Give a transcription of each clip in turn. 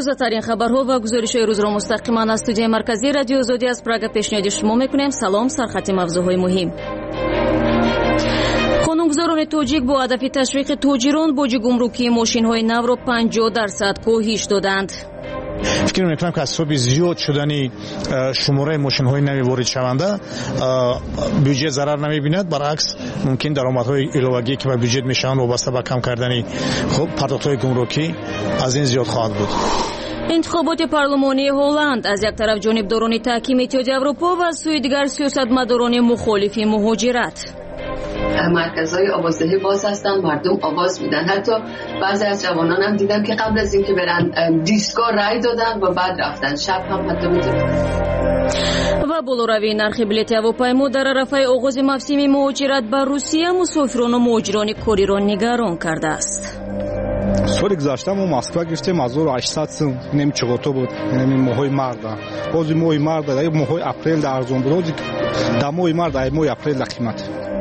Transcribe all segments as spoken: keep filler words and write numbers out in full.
тозатарин хабарҳо ва гузоришҳои рӯзро мустақиман аз студияи марказии радиои озодӣ аз Прага пешниҳоди шумо мекунем. Салом, сархати мавзӯъҳои муҳим. қонунгузорони тоҷик бо ҳадафи ташвиқи тоҷирон боҷи гумрукии мошинҳои навро панҷоҳ дарсад коҳиш доданд. фикр мекунам ки аз ҳисоби зиёд шудани шумораи мошинҳои нави воридшаванда бюджет зарар намебинад, баръакс мумкин даромадҳои иловагие ки ба бюджет мешаванд вобаста ба кам кардани пардохтҳои гумрукӣ аз ин зиёд хоҳад буд. интихоботи парлумонии Ҳолланд аз як тараф ҷонибдорони таҳкими Иттиҳоди Аврупо ва аз сӯи дигар сиёсатмадорони мухолифи муҳоҷират. مرکزهای آوازدهی باز هستن، مردم آواز میدن. حتی بعضی از جوانان هم دیدم که قبل از اینکه برن دیسکو رای دادن و بعد رفتن. شب هم حتی میتونن. و болоравии нархи билети ҳавопаймо дар арафаи оғози мавсими муҳоҷират ба Русия мусофирону муҳоҷирони кориро нигарон кардааст. соли гузашта мо Москва гирифтем ҳазору ҳаштсад сум, неми чиғото буд, неми моҳои марда. бози моҳи марда, моҳои апрел да арзон буд, ҳозир да моҳи марда, моҳи апрел да қимат.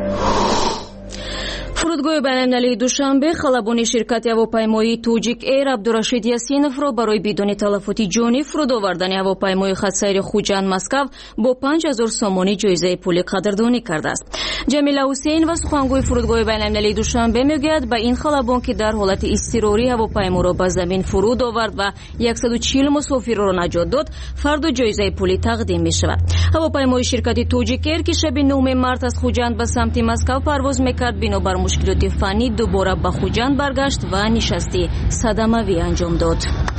фурудгоҳи байналмилалии душанбе халабони ширкати ҳавопаймоии Тоҷик Эйр Абдурашид Ясиновро барои бидуни талафоти ҷонӣ фуруд овардани ҳавопаймои хатсайри Хуҷанд Москав бо панҷ ҳазор сомонӣ ҷоизаи пулӣ қадрдонӣ кардааст. Ҷамила Ҳусейнова сухангӯи фурудгоҳи байналмилалии Душанбе мегӯяд, ба ин халабон ки дар ҳолати изтирорӣ ҳавопайморо ба замин фуруд овард ва яксаду чил мусофирро наҷот дод, фарду ҷоизаи пулӣ тақдим мешавад. ҳавопаймои ширкати Тоҷик Эйр ки шаби нӯҳуми март аз Хуҷанд ба самти Москав парвоз мекард, бинобар мушкилоти фанӣ дубора ба Хуҷанд баргашт ва нишасти садамавӣ анҷом дод.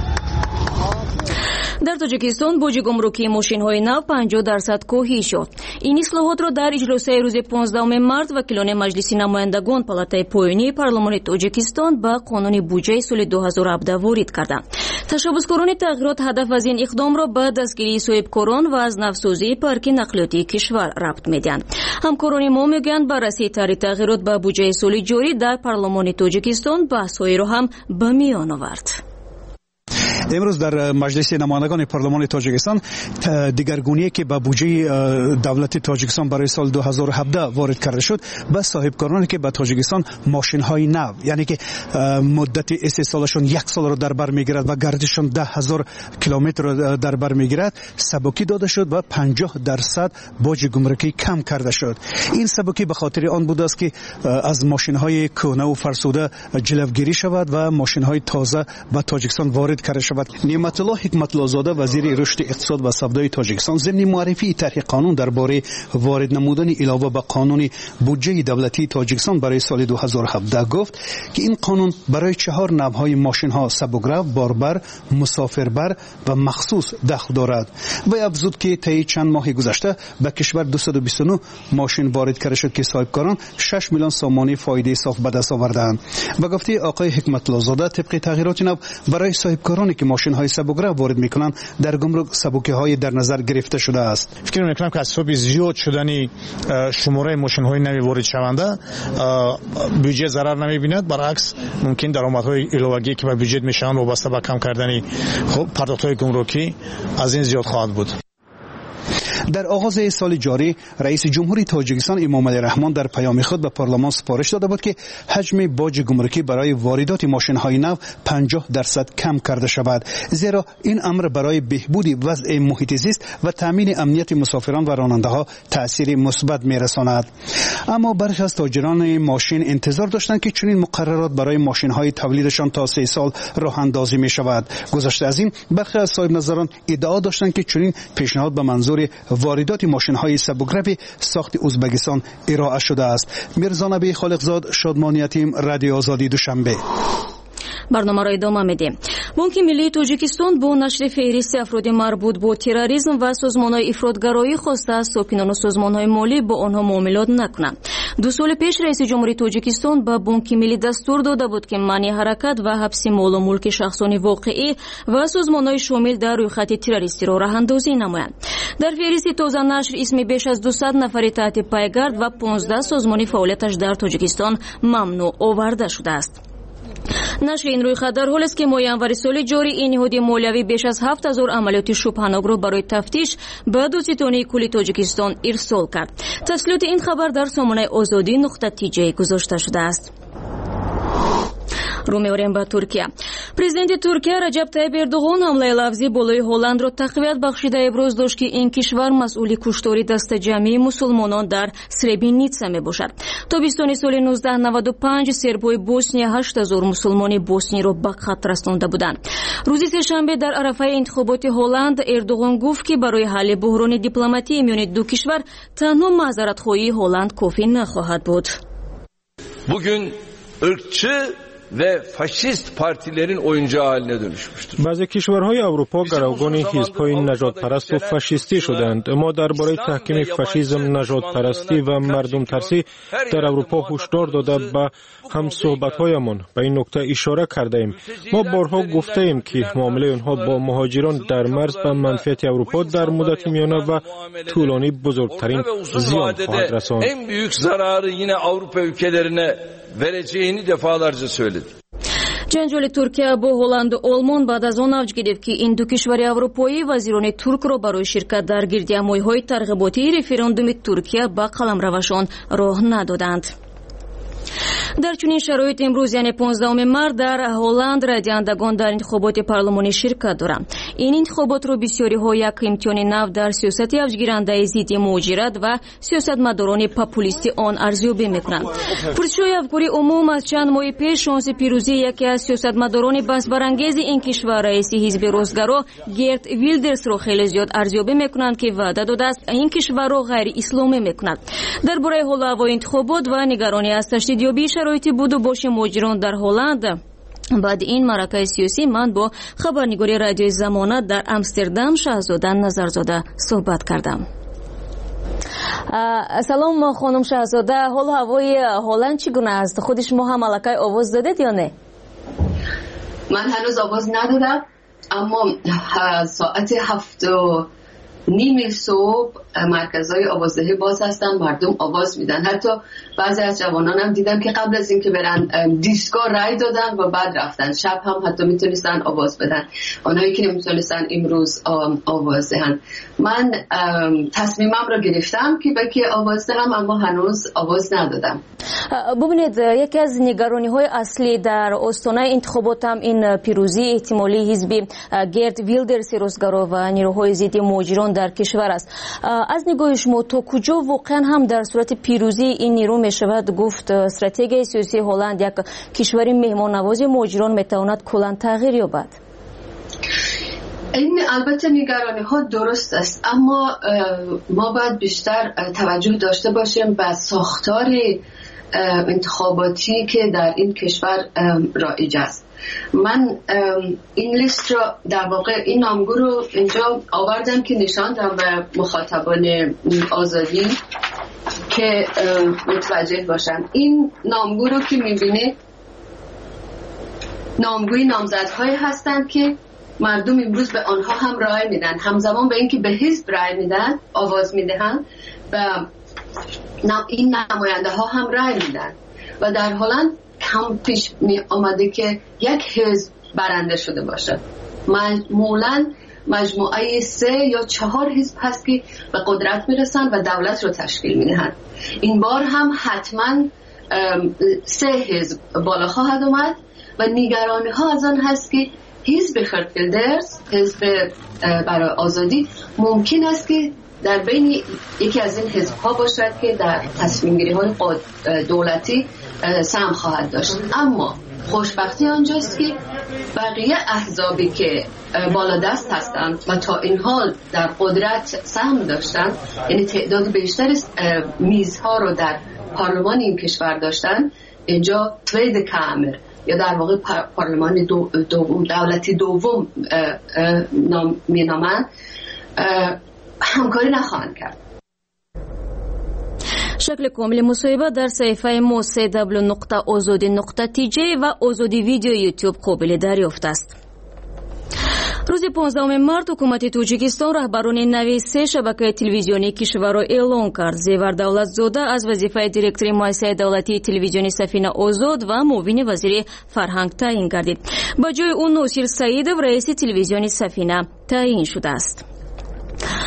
дар Тоҷикистон боҷи гумрукии мошинҳои нав панҷоҳ дарсад коҳиш ёфт. ин ислоҳотро дар иҷлосаи рӯзи понздаҳуми март вакилони маҷлиси намояндагон палатаи поёнии парлумони Тоҷикистон ба қонуни буҷаи соли ду ҳазору ҳабдаҳ ворид карданд. ташаббускорони тағйирот ҳадаф аз ин иқдомро ба дастгирии соҳибкорон ва аз навсозии парки нақлиётии кишвар рабт медиҳанд. ҳамкорони мо мегӯянд баррасии тарҳи тағйирот ба буҷаи соли ҷорӣ дар парлумони Тоҷикистон баҳсҳоеро ҳам ба миён овард. امروز در مجلس نمایندگان پارلمان تاجیکستان دیگرگونی که به بودجه دولت تاجیکستان برای سال دو هزار و هفده وارد کرده شد به صاحبکارانی که به تاجیکستان ماشین های نو، یعنی که مدت استعمالشون یک سال رو در بر میگیرد و گردششون ده هزار کیلومتر رو در بر میگیرد سبکی داده شد و پنجاه درصد باج گمرکی کم کرده شد. این سبکی به خاطر آن بود است که از ماشین های کهنه و فرسوده جلوگیری شود و ماشین های تازه به تاجیکستان وارد کرده شود. نعمت الله حکمت الله زاده وزیر رشد اقتصاد و سودای تاجیکستان ضمن معرفی طرح قانون درباره وارد نمودن علاوه به قانون بودجه دولتی تاجیکستان برای سال دو هزار و هفده گفت که این قانون برای چهار نوع‌های ماشین ها سبک‌رو، باربر، مسافربر و مخصوص دخل دارد. و افزود که طی چند ماه گذشته به کشور دویست و بیست و نه ماشین وارد کرده شد که صاحبکاران شش میلیون سامانه فایده صاف به دست آوردند. و گفته آقای حکمت الله زاده طبق تغییرات نو برای صاحبکارانی که ماشین های سبک‌رو وارد میکنند در گمرک سبوکه های در نظر گرفته شده است. فکر میکنم که از حساب زیاد شدنی شماره ماشین های نوی وارد شونده بودجه ضرر نمیبیند، برعکس ممکن درآمدهای ایلوگی که به بودجه میشوند وابسته به کم کردن خب پرداخت‌های گمرکی از این زیاد خواهد بود. در آغاز سال جاری رئیس جمهوری تاجیکستان امام علی رحمان در پیام خود به پارلمان سفارش داده بود که حجم باج گمرکی برای واردات ماشین‌های نو پنجاه درصد کم کرده شود، زیرا این امر برای بهبود وضع محیط زیست و تامین امنیت مسافران و راننده‌ها تأثیر مثبت می‌رساند. اما برخی از تاجران ماشین انتظار داشتند که چنین مقررات برای ماشین‌های تولیدشان تا سه سال راه اندازی می‌شود. گذشته از این برخی از صاحب نظران ادعا داشتند که چنین پیشنهاد به منظور واردات ماشین‌های سبک‌رو ساخت ازبکستان ارائه شده است. میرزا نبی خالقزاد، شادمانی یتیم، رادیو آزادی دوشنبه. барномаро идома медем. Бонки миллии Тоҷикистон бо нашри феҳристи афроди марбут бо терроризм ва созмонҳои ифротгароӣ хоста аз сокинону созмонҳои молӣ бо онҳо муомилот накунанд. ду соли пеш раиси ҷумҳурии Тоҷикистон ба Бонки миллӣ дастур дода буд ки манъи ҳаракат ва ҳабси молу мулки шахсони воқеӣ ва созмонҳои шомил дар рӯйхати террористиро раҳандозӣ намоянд. дар феҳристи тоза нашр исми беш аз дусад нафари таҳти пайгард ва понздаҳ созмони фаъолияташ дар Тоҷикистон мамнӯъ оварда шудааст. нашри ин рӯйхат дар ҳолест ки моҳи январи соли ҷорӣ ин ниҳоди молиявӣ беш аз ҳафт ҳазор амалиёти шубҳанокро барои тафтиш ба дӯститонаи кулли Тоҷикистон ирсол кард. тафсилоти ин хабар дар сомонаи озодӣ нуқта ти ҷей гузошта шудааст. رو می‌آوریم به ترکیه. پرزیدنت ترکیه رجب طیب اردوغان حمله لفظی بالای هلند را تقویت بخشیده ابراز داشت که این کشور مسئول کشتاری دست جمعی مسلمانان در سربرینیتسا میباشد. تابستان سال نوزده نود و پنج سربای بوسنیا هشت هزار مسلمان بوسنی را به قتل رسانده بودند. روز سه‌شنبه در عرفه انتخابات هلند اردوغان گفت که برای حل بحران دیپلماتی میان دو کشور تنها معذرت‌خواهی هلند کافی نخواهد بود. Bugün ırkçı ve faşist partilerin oyuncağı haline dönüşmüştür. بعضی کشورهای اروپا گروگان حزب‌های نژاد پرست و فاشیستی شدند. ما درباره تحکیم فاشیسم، نژاد پرستی و مردم ترسی در اروپا هشدار داده به هم صحبت‌هایمان به این نکته اشاره کرده ایم. ما بارها گفته ایم که معامله آنها با مهاجران در مرز به منفعت اروپا در مدت میانه و طولانی بزرگترین زیان خواهد رساند. En büyük zararı yine Avrupa ülkelerine vereceğini defalarca söyledi. جنجال ترکیه با هلند و آلمان بعد از آن اوج گرفت که این دو کشور اروپایی وزیران ترک را برای شرکت در گردیمایی‌های ترغیباتی رفراندوم ترکیه به قلمروشان راه ندادند. در چنین شرایط امروز یعنی پانزدهم مارس در هلند رایدهندگان در انتخابات پارلمانی شرکت دارند. این انتخابات را بسیاری ها یک امتحان نو در سیاست اوجگیرنده ضد مهاجرت و سیاستمداران پاپولیستی آن ارزیابی میکنند. پرسش‌های افکاری عموم از چند ماه پیش شانس پیروزی یکی از سیاستمداران بحث برانگیز این کشور رئیس حزب راستگرا گرت ویلدرز را خیلی زیاد ارزیابی میکنند که وعده داده است این کشور را غیر اسلامی میکند. درباره حال و هوای انتخابات و نگرانی از تشدیدیابی شرایط بود و باش مهاجران در هلند بعد این معرکه سیاسی من با خبرنگاری رادیوی زمانه در امستردام شهزاده نظرزاده صحبت کردم. سلام خانم شهزاده، حال و هوای هلند چگونه است؟ خود شما هم ملکه آواز دادید یا نه؟ من هنوز آواز ندادم، اما ساعت هفت و نیم صبح مرکزهای آوازدهی باز هستن، مردم آواز میدن. حتی بعضی از جوانان هم دیدم که قبل از اینکه برن دیسکو رای دادن و بعد رفتن. شب هم حتی میتونستن آواز بدن، اونایی که نمیتونستن امروز آواز دهن. من تصمیمم رو گرفتم که بکی آواز دهم، اما هنوز آواز ندادم. ببینید، یکی از نگرانی های اصلی در آستانه انتخابات هم این پیروزی احتمالی حزب گرت ویلدرز راستگرا و نیروهای ضد مهاجران در کشور است. از نگاه شما تا کجا واقعا هم در صورت پیروزی این نیرو می شود گفت استراتژی سیاسی هلند یک کشور مهمان نواز مهاجران میتواند کلاً تغییر یابد؟ این البته نگرانی ها درست است، اما ما باید بیشتر توجه داشته باشیم به ساختار انتخاباتی که در این کشور رایج است. من این لیست رو در واقع این نامگو رو اینجا آوردم که نشان دادم به مخاطبان آزادی که متوجه باشن. این نامگو رو که میبینید نامگوی نامزدهایی هستند که مردم امروز به آنها هم رای میدن، همزمان به اینکه به حزب رای میدن آواز میدهن و این نماینده ها هم رای میدن و در هلند کم پیش می آمده که یک حزب برنده شده باشد. معمولا مجموعه سه یا چهار حزب هست که به قدرت میرسن و دولت رو تشکیل میدهن. این بار هم حتما سه حزب بالا خواهد اومد و نگرانی ها از آن هست که حزب گرت ویلدرز، حزب برای آزادی، ممکن است که در بین یکی از این حزب ها باشد که در تصمیم گیری های دولتی سهم خواهد داشت. اما خوشبختی آنجاست که بقیه احزابی که بالا دست هستند و تا این حال در قدرت سهم داشتند، یعنی تعداد بیشتر میزها رو در پارلمان این کشور داشتن، اینجا توید کامر یا در واقع پارلمان دو دوم دولتی دوم نام می نامند، همکاری نخواهند کرد. شکل کامل مصاحبه در صفحه ما سی دبلیو نقطه آزادی نقطه تی جی و آزادی ویدیو یوتیوب قابل دریافت است. روز پانزدهم مارس حکومت توجیکستان رهبران نوی سه شبکه تلویزیونی کشور را اعلام کرد. زیور دولتزاده از وظیفه دیرکتوری مؤسسه دولتی تلویزیونی سفینه آزاد و معاون وزیر فرهنگ تعیین گردید. با جای او ناصر سعیدov رئیس تلویزیونی سفینه تعیین شده است.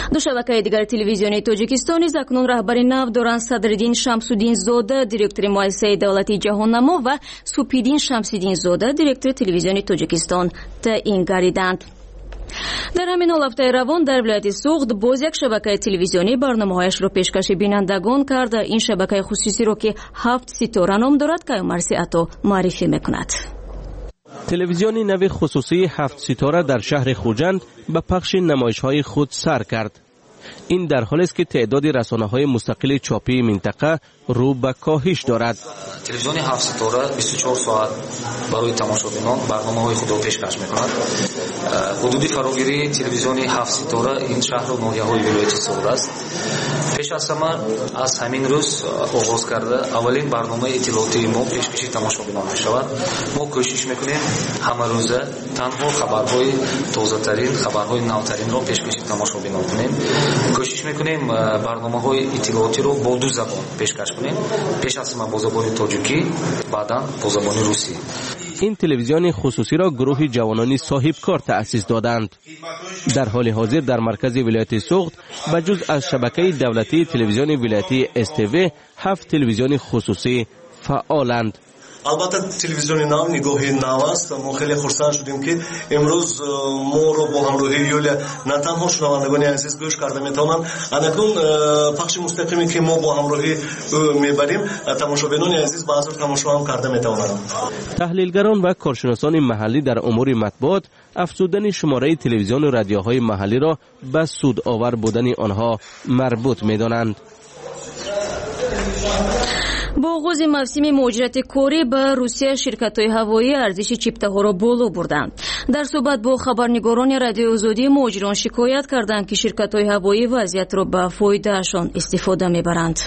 ду шабакаи дигари телевизиони тоҷикистон низ акнун раҳбари нав доранд Садриддин Шамсуддин Зода, директори муассисаи давлатии Ҷаҳоннамо ва Супиддин Шамсиддин Зода, директори телевизиони Тоҷикистон таъин гардиданд. дар ҳамин ҳол ҳафтаи равон дар вилояти Суғд боз як шабакаи телевизионӣ барномаҳояшро пешкаши бинандагон кард. ин шабакаи хусусиро ки ҳафт ситора ном дорад, Кайумарси Ато маърифӣ мекунад. телевизиони нави хусусии ҳафт ситора дар шаҳри Хуҷанд ба пахши намоишҳои худ сар кард. این در حالی است که تعداد رسانه‌های مستقل چاپی منطقه رو به کاهش دارد. تلویزیون هفت ستاره بیست و چهار ساعت برای تماشاگران برنامه‌های خود را پیشکش می‌کند. حدود فراگیری تلویزیون هفت ستاره این شهر و ناحیه‌های ولایت سوغد است. پیش از همه از همین روز آغاز کرده اولین برنامه اطلاعاتی ما پیشکشی تماشاگران می‌شود. ما کوشش می‌کنیم همه روزه تنها خبرهای تازه‌ترین، خبرهای نوترین را پیشکشی تماشاگران کنیم. کوشش می‌کنیم برنامه‌های اطلاعاتی رو با دو زبان پیشکش کنیم. پیش از همه با زبان تاجیکی، بعداً با زبان روسی. این تلویزیون خصوصی را گروه جوانانی صاحب کار تأسیس دادند. در حال حاضر در مرکز ولایت سوغد بجز از شبکه دولتی تلویزیون ولایتی اس تی وی هفت تلویزیون خصوصی فعالند. البته تلویزیون نو نگاهی نو است. ما خیلی خرسند شدیم که امروز ما رو با همراهی یولیا نه تنها شنوندگان عزیز گوش کرده میتونن. اکنون پخش مستقیمی که ما با همراهی میبریم تماشاگران عزیز با حضور تماشا هم کرده میتونن. تحلیلگران و کارشناسان محلی در امور مطبوعات افزودن شماره تلویزیون و رادیوهای محلی را به سود آور بودن آنها مربوط میدانند. با آغاز موسم مهاجرت کاری به روسیه شرکت‌های هوایی ارزش چیپته‌ها را بالا بردند. در صحبت با خبرنگاران رادیو آزادی مهاجران شکایت کردند که شرکت‌های هوایی وضعیت را به فایدهشان استفاده می‌برند.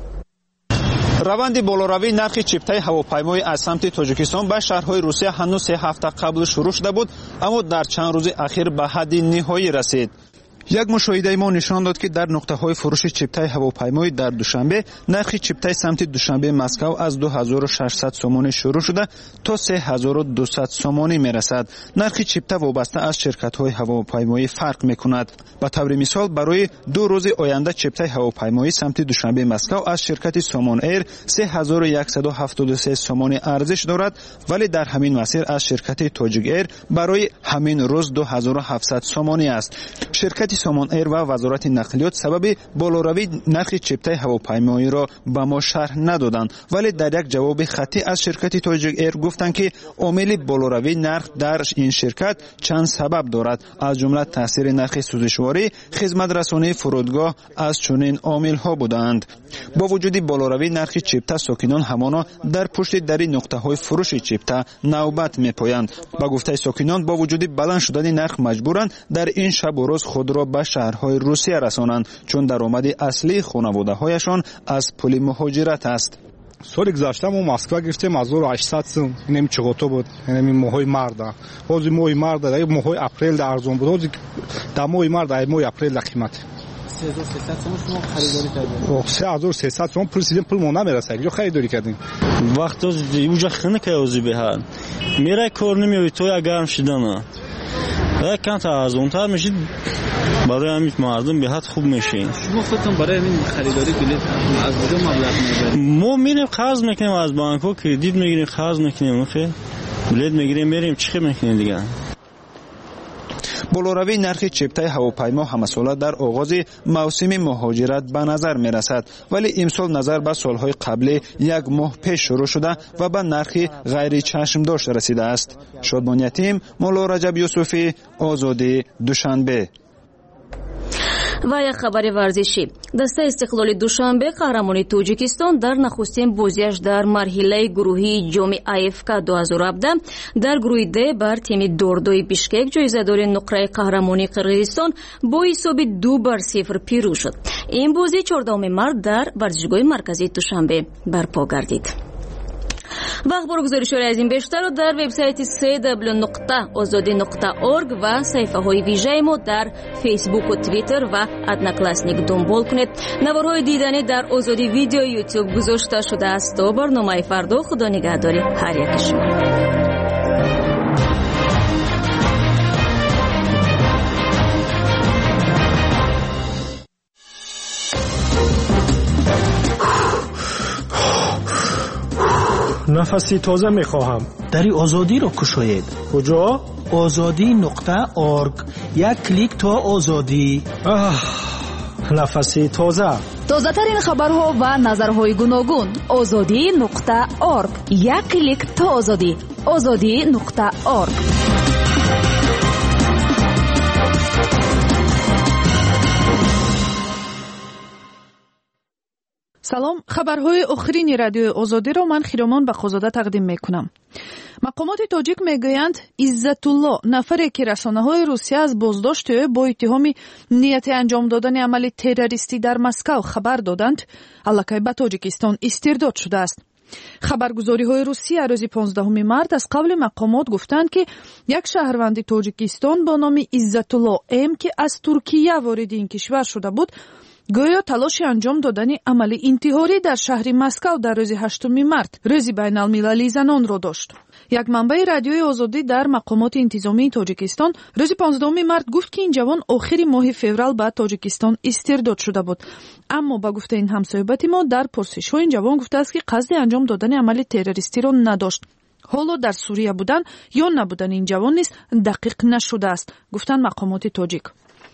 روند بالوروی نرخ چیپتای هواپیمایی از سمت تاجیکستان به شهرهای روسیه هنوز سه هفته قبل شروع شده بود، اما در چند روز اخیر به حد نهایی رسید. یک مشاهده ما نشان داد که در نقطه های فروش چیپتای هواپیمایی در دوشنبه نرخ چیپتای سمت دوشنبه مسکو از دو هزار و ششصد سومانی شروع شده تا سه هزار و دویست سومانی میرسد. نرخ چیپتا وابسته از شرکت های هواپیمایی فرق میکند. به طور مثال برای دو روز آینده چیپتای هواپیمایی سمت دوشنبه مسکو از شرکت سومون ایر سه هزار و صد و هفتاد و سه سومانی ارزش دارد، ولی در همین مسیر از شرکت تاجیک ایر برای همین روز دو هزار و هفتصد سومانی است. شرکت سومون ایر و وزارت نقلیات سبب بالوروی نرخ چیپتای هواپیمایی را به ما شرح ندادند، ولی در یک جواب خطی از شرکت تاجیک ایر گفتند که عامل بالوروی نرخ در این شرکت چند سبب دارد، از جمله تاثیر نرخ سوزشواری، خدمت رسانی فرودگاه از چنین عامل ها بودند. با وجود بالوروی نرخ چیپتا ساکنان همانا در پشت دری نقطه های فروش چیپتا نوبت میپایند. با گفته ساکنان با وجود بلند شدن نرخ مجبورند در این شب و روز خود را به شهرهای روسیه رسانند، چون درآمد اصلی خانواده هایشان از پول مهاجرت است. سال گذشته ما مسکو گرفتیم از هزار و هشتصد سوم، اینم چقدر بود؟ اینم ماهای مرد. از ماهای مرد در ماهای اپریل در ارزان بود. در ماهای مرد در ماهای اپریل قیمت سه هزار و سیصد سوم شما خریداری کردید. سه هزار و سیصد سوم پول سیدیم پول ما نمیرسه. جو خریداری کردیم. وقت از اونجا خنده که اوزی بهار. میره کار نمیوی تو یا گرم شدن. یک کم تا ارزان‌تر میشید. برای همین مردم به حد خوب میشین. شما خودتون برای همین خریداری کنید از کجا مبلغ میبرید؟ ما میریم قرض میکنیم از بانک‌ها، کردیت میگیریم، قرض میکنیم، اوکی بلیط میگیریم میریم، چی میکنیم دیگه. بالوروی نرخ چیپتای هواپیما همساله در آغاز موسم مهاجرت به نظر می رسد، ولی امسال نظر به سالهای قبلی یک ماه پیش شروع شده و به نرخ غیر چشم داشت رسیده است. شادمان یتیم، مولا رجب یوسفی، آزادی، دوشنبه. و یک خبر ورزشی. دسته استقلال دوشنبه قهرمانی توجیکستان در نخستین بازیش در مرحله گروهی جام آیف کا دو هزار و هفده در گروه د بر تیم دوردوی بیشکک جایزه‌دار نقره قهرمانی قرقیزستان با حساب دو بر صفر پیروز شد. این بازی چهاردهم مارس در ورزشگاه مرکزی دوشنبه برپا گردید. و اخبار گزارش‌های از این بیشتر رو در وبسایت سه دبلیو نقطه آزادی نقطه اورگ و صفحه های ویژه ما در فیسبوک و توییتر و ادناکلاسنیک دنبال کنید. نوارهای دیدنی در آزادی ویدیو یوتیوب گذاشته شده است. تا برنامه فردا خدا نگهداری هر یک شما. نفسی تازه میخواهم. دری آزادی رو کشاید. کجا؟ آزادی نقطه ارگ. یک کلیک تا آزادی. نفسی تازه. تازه ترین خبرها و نظرهای گوناگون. آزادی نقطه ارگ. یک کلیک تا آزادی. آزادی نقطه ارگ. سلام، خبرهای آخرین رادیوی آزادی را من خیرامان بخوزاده تقدیم میکنم. مقامات تاجیک میگویند عزتالله، نفری که رسانه‌های روسیه از بازداشت با اتهام نیت انجام دادن عمل تروریستی در مسکو خبر دادند، الکی به تاجیکستان استرداد شده است. خبرگزاری‌های روسیه روز پانزدهم مارس از قبل مقامات گفتند که یک شهروند تاجیکستان با نام عزتالله ام که از ترکیه وارد این کشور شده بود، گویا تلاش انجام دادن عمل انتحاری در شهر مسکو در روز هشتم مارس، روز بین المللی زنان را داشت. یک منبع رادیوی آزادی در مقامات انتظامی تاجیکستان روز پانزدهم مارس گفت که این جوان آخر ماه فوریه به تاجیکستان استرداد شده بود. اما با گفته این همصحبت ما در پرسش‌های این جوان گفته است که قصد انجام دادن عمل تروریستی را نداشت. حالا در سوریه بودن یا نبودن این جوان نیز دقیق نشده است، گفتند مقامات تاجیک.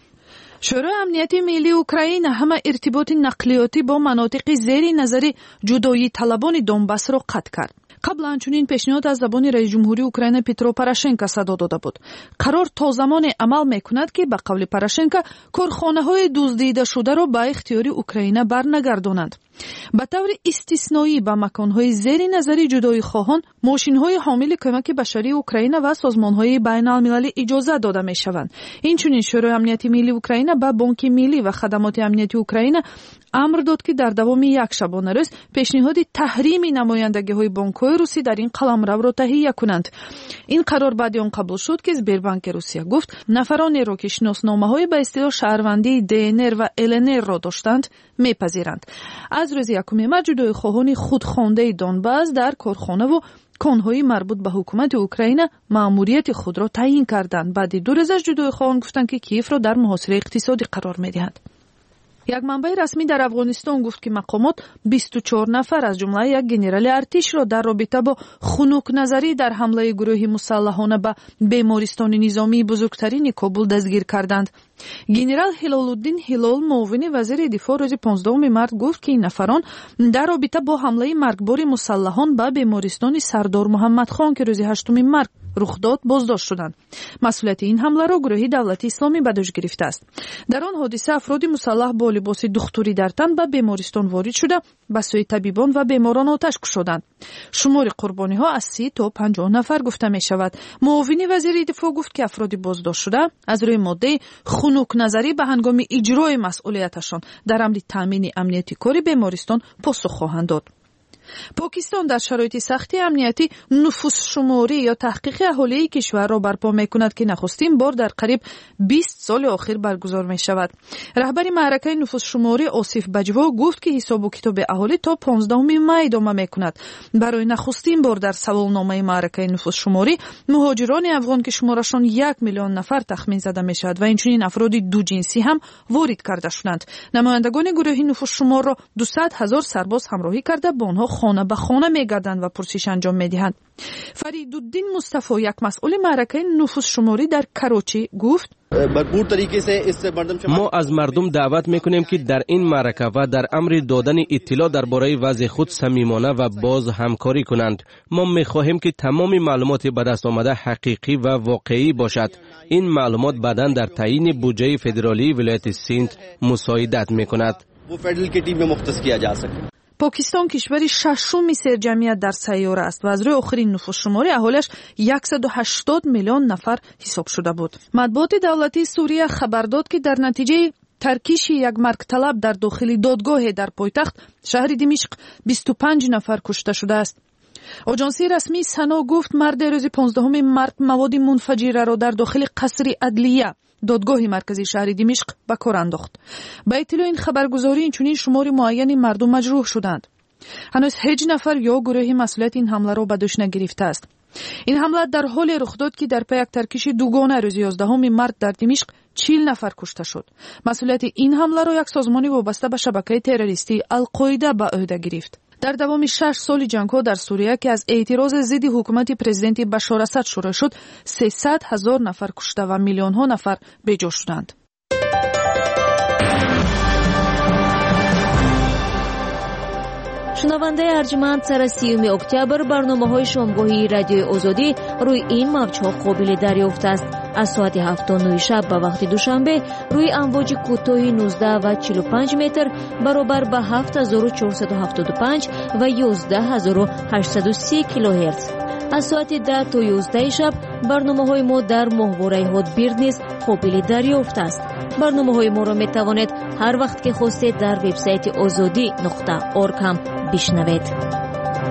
شورای امنیتی ملی اوکراین همه ارتباط نقلیاتی با مناطق زیر نظر جدایی طلبان دونباس را قطع کرد. قبلا چنین پیشنهاد از زبان رئیس جمهوری اوکراین پترو پوراشنکو صدا داده بود. قرار تا زمان عمل میکند که به قول پوراشنکو کارخانه‌های دزدیده شده را به اختیار اوکراین برنگردانند. به طور استثنایی به مکان‌های زیر نظر جدایی خواهان ماشین‌های حامل کمک بشری اوکراین و سازمان‌های بین‌المللی اجازه داده می‌شوند. این چنین شورای امنیتی ملی اوکراین به بانک ملی و خدمات امنیتی اوکراین امر داد که در دوام یک شبانه روز پیشنهاد تحریم نمایندگی‌های بانک‌های روسی در این قلمرو را تهیه کنند. این قرار بعد آن قبول شد که سبربانک روسیه گفت نفرانی را که شناسنامه‌های به اصطلاح شهروندی دی ان ار و ال ان ار را داشتند میپذیرند. از روز یکم مارس جدایی خواهان خودخوانده دونباس در کارخانه و کانهای مربوط به حکومت اوکراین مأموریت خود را تعیین کردند. بعد دو روز از جدایی خواهان گفتند که کیف را در محاصره اقتصادی قرار میدهند. یک منبع رسمی در افغانستان گفت که مقامات بیست و چهار نفر از جمله یک گنرال ارتش را در رابطه با خنک نظری در حمله گروه مسلحانه به بیمارستان نظامی بزرگترین کابل دستگیر کردند. گنرال هلال‌الدین هلال معاون وزیر دفاع روز پانزدهم مارس گفت که این نفران در رابطه با حمله مرگبار مسلحان به بیمارستان سردار محمد خان که روز هشتم مارس رخ داد بازداشت شدند. مسئولیت این حمله را گروه دولت اسلامی به دوش گرفته است. در آن حادثه افراد مسلح با لباس دختری در تن به بیمارستان وارد شده به سوی طبیبان و بیماران آتش کشیدند. شمار قربانی ها از سی تا پنجاه نفر گفته می شود. معاون وزیر دفاع گفت که افراد بازداشت شده از روی ماده خنک نظری به هنگام اجرای مسئولیتشان در امر تامین امنیتی کاری بیمارستان پاسخ خواهند داد. پاکستان در شرایط سختی امنیتی نفوس شماری یا تحقیق اهالی کشور را برپا می‌کند که نخستین بار در قریب بیست سال اخیر برگزار می‌شود. رهبر معرکه نفوس شماری آصف بجوا گفت که حساب و کتاب اهالی تا پانزدهم می ادامه می‌کند. برای نخستین بار در سوالنامه معرکه نفوس شماری مهاجران افغان که شمارشان یک میلیون نفر تخمین زده می‌شود و اینچنین افراد دو جنسی هم وارد کرده شدند. نمایندگان گروه نفوس شمار را دویست هزار سرباز همراهی کرده با آنها خانه به خانه می‌گردند و پرسش انجام می‌دهند. فریدالدین مصطفی یک مسئول معرکه نفوس شماری در کراچی گفت ما از مردم دعوت میکنیم که در این معرکه و در امر دادن اطلاع درباره وضع خود صمیمانه و باز همکاری کنند. ما میخواهیم که تمام معلومات به دست آمده حقیقی و واقعی باشد. این معلومات بعداً در تعیین بودجه فدرالی ولایت سند مساعدت میکند. پاکستان کشوری ششم سرجمعیت در سیاره است و از روی آخرین نفوس شماری اهالیش صد و هشتاد میلیون نفر حساب شده بود. مطبوعات دولتی سوریه خبر داد که در نتیجه ترکیش یک مرگ طلب در داخل دادگاه در پایتخت شهر دمشق بیست و پنج نفر کشته شده است. آژانسی رسمی سنا گفت مرد روز پانزدهم مارس مواد منفجره را در داخل قصر عدلیه دادگاه مرکزی شهر دمشق به کار انداخت. با اطلاع این خبرگزاری اینچنین شمار معینی مردم مجروح شدند. هنوز هیچ نفر یا گروهی مسئولیت این حمله را به دوش نگرفته است. این حمله در حال رخ داد که در پی یک ترکیش دوگانه روز یازدهم مارس در دمشق چهل نفر کشته شد. مسئولیت این حمله را یک سازمان وابسته به شبکه تروریستی القاعده به عهده گرفت. در دوام شش سال جنگ‌ها در سوریه که از اعتراض ضد حکومت پرزیدنت بشار اسد شروع شد، سیصد هزار نفر کشته و میلیون‌ها نفر بجا شدند. شنونده ارجمند، سر سیوم اکتبر برنامه‌های شامگاهی رادیوی آزادی روی این موج‌ها قابل دریافت است. از ساعت هفت تا نه شب به وقت دوشنبه روی امواج کوتاه نوزده و چهل و پنج متر برابر به هفت هزار و چهارصد و هفتاد و پنج و یازده هزار و هشتصد و سی کیلوهرتز. از ساعت ده تا یازده شب برنامه‌های ما در ماهواره هاتبیرد نیز قابل دریافت است. برنامه‌های ما را می‌توانید هر وقت که خواستید در وبسایت آزادی نقطه اورگ هم بشنوید.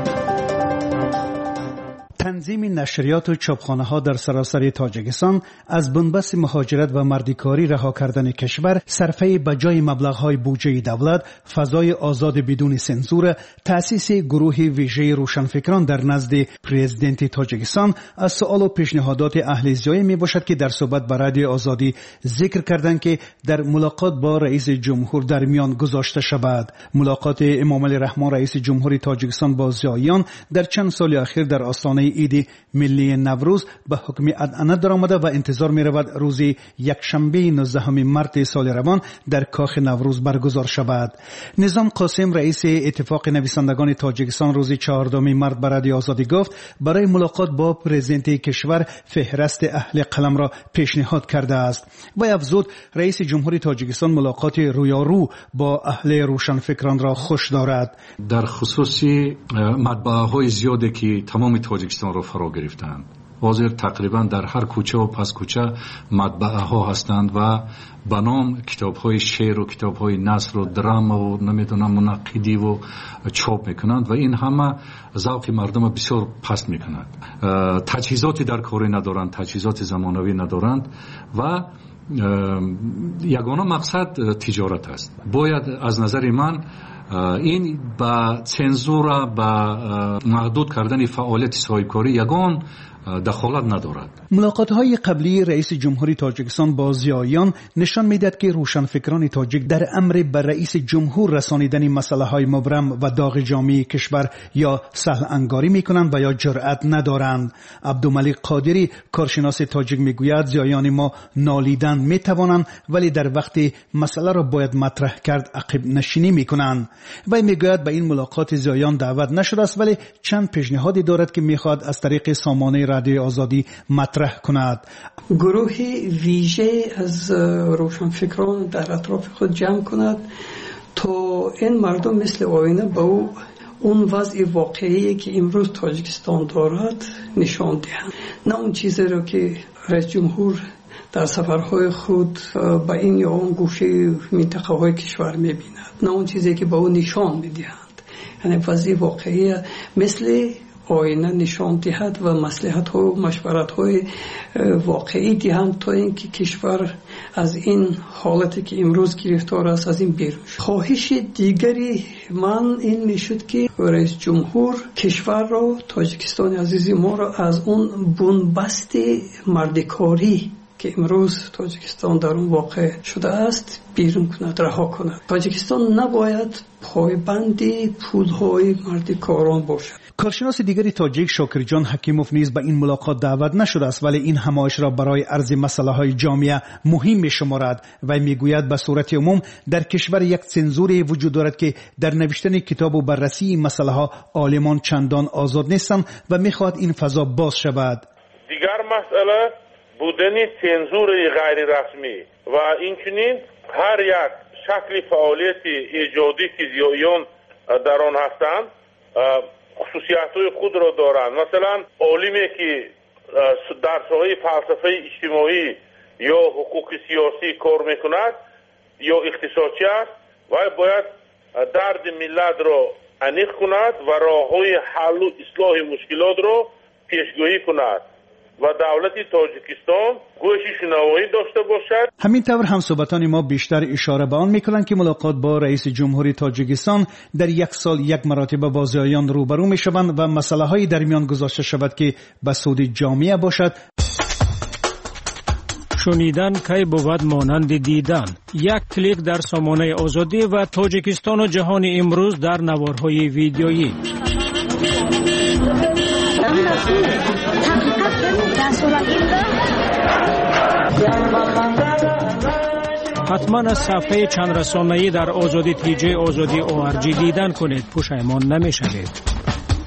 تنظیم نشریات و چاپخانه‌ها در سراسر تاجیکستان از بنبست مهاجرت و مردکاری رها کردن کشور، صرفه بجای مبلغ‌های بودجه دولت، فضای آزاد بدون سانسور، تأسیس گروه ویژه روشنفکران در نزد پرزیدنت تاجیکستان از سوال و پیشنهادات اهل زیای میباشد که در صحبت با رادیو آزادی ذکر کردند که در ملاقات با رئیس جمهور در میان گذاشته شود. ملاقات امام علی رحمان رئیس جمهور تاجیکستان با زیایان در چند سال اخیر در آستانه عید ملی نوروز به حکم ادعنه درآمده و انتظار می رود روز یکشنبه نوزدهم مارس سال روان در کاخ نوروز برگزار شود. نظام قاسم رئیس اتفاق نویسندگان تاجیکستان روز چهاردهم مارس به رادیو آزادی گفت برای ملاقات با پرزیدنت کشور فهرست اهل قلم را پیشنهاد کرده است و افزود رئیس جمهور تاجیکستان ملاقات رویارو با اهل روشنفکران را خوش دارد. در خصوص مطبعه‌های زیادی که تمام تاجیکستان را فرا گرفتند، حاضر تقریبا در هر کوچه و پس کوچه مطبعه ها هستند و به نام کتاب های شعر و کتاب های نثر و درام و نمیدونم منقدی و چاپ میکنند و این همه ذوق مردم بسیار پست میکند. تجهیزاتی در کاری ندارند، تجهیزات زمانوی ندارند و یگانه مقصد تجارت است. باید از نظر من این با چنزور با محدود کردن فعالیت صاحبکاری یگان دخالت ندارد. ملاقات‌های قبلی رئیس جمهوری تاجیکستان با زیایان نشان می‌دهد که روشنفکران تاجیک در امر بر رئیس جمهور رسانیدن مسائل مبرم و داغ جامعه کشور یا سهل انگاری می‌کنند و یا جرأت ندارند. عبدالملک قادری کارشناس تاجیک می‌گوید زیایان ما نالیدن می‌توانند ولی در وقت مسئله را باید مطرح کرد عقب نشینی می‌کنند. و می‌گوید به این ملاقات زیایان دعوت نشده است ولی چند پیشنهادی دارد که می‌خواهد از طریق سامانه رادیو آزادی مطرح کند. گروه ویژه از روشنفکران در اطراف خود جمع کند تا این مردم مثل آینه به او اون وضع واقعی که امروز تاجیکستان دارد نشان دهند، نه اون چیزی رو که رئیس جمهور در سفرهای خود به این یا اون گوشه منطقه های کشور میبیند، نه اون چیزی که به او نشان میدهند. یعنی وضع واقعی مثل آینه نشان دهد و مصلحت ها و مشورت های واقعی دهند تا اینکه کشور از این حالتی که امروز گرفتار است از این بیرون شد. خواهش دیگری من این میشد که رئیس جمهور کشور را، تاجیکستان عزیز ما را از اون بنبست مردکاری که امروز تاجیکستان در اون واقع شده است بیرون کند، رها کند. تاجیکستان نباید پایبند پولهای مردکاران باشد. کارشناس دیگری تاجیک شاکرجان حکیموف نیز به این ملاقات دعوت نشده است ولی این همایش را برای عرض مسائل جامعه مهم می‌شمارد و میگوید به صورت عموم در کشور یک سنزوری وجود دارد که در نوشتن کتاب و بررسی مسائل عالمان چندان آزاد نیستند و می‌خواهد این فضا باز شود. دیگر مسئله بودن سنزور غیر رسمی و اینچنین هر یک شکل فعالیت ایجادی که زیایان در آن هستند خصوصیت‌های خود را دارند. مثلا عالمی که در ساحه فلسفه اجتماعی یا حقوق سیاسی کار میکند یا اقتصادی است و باید درد ملت را عمیق کند و راه‌های حل و اصلاح مشکلات را پیشگویی کند و دولت تاجیکستان گوش شنوایی داشته باشد. همین طور همصحبتان ما بیشتر اشاره به آن میکنند که ملاقات با رئیس جمهوری تاجیکستان در یک سال یک مرتبه با زیایان روبرو میشوند و مسئله های در میان گذاشته شود که به سود جامعه باشد. شنیدن کی بود مانند دیدن. یک کلیک در سامانه آزادی و تاجیکستان و جهان امروز در نوارهای ویدیویی. حتما از صفحه چند رسانه‌ای در آزادی تی جی آزادی او آر جی دیدن کنید، پشیمان نمی‌شوید.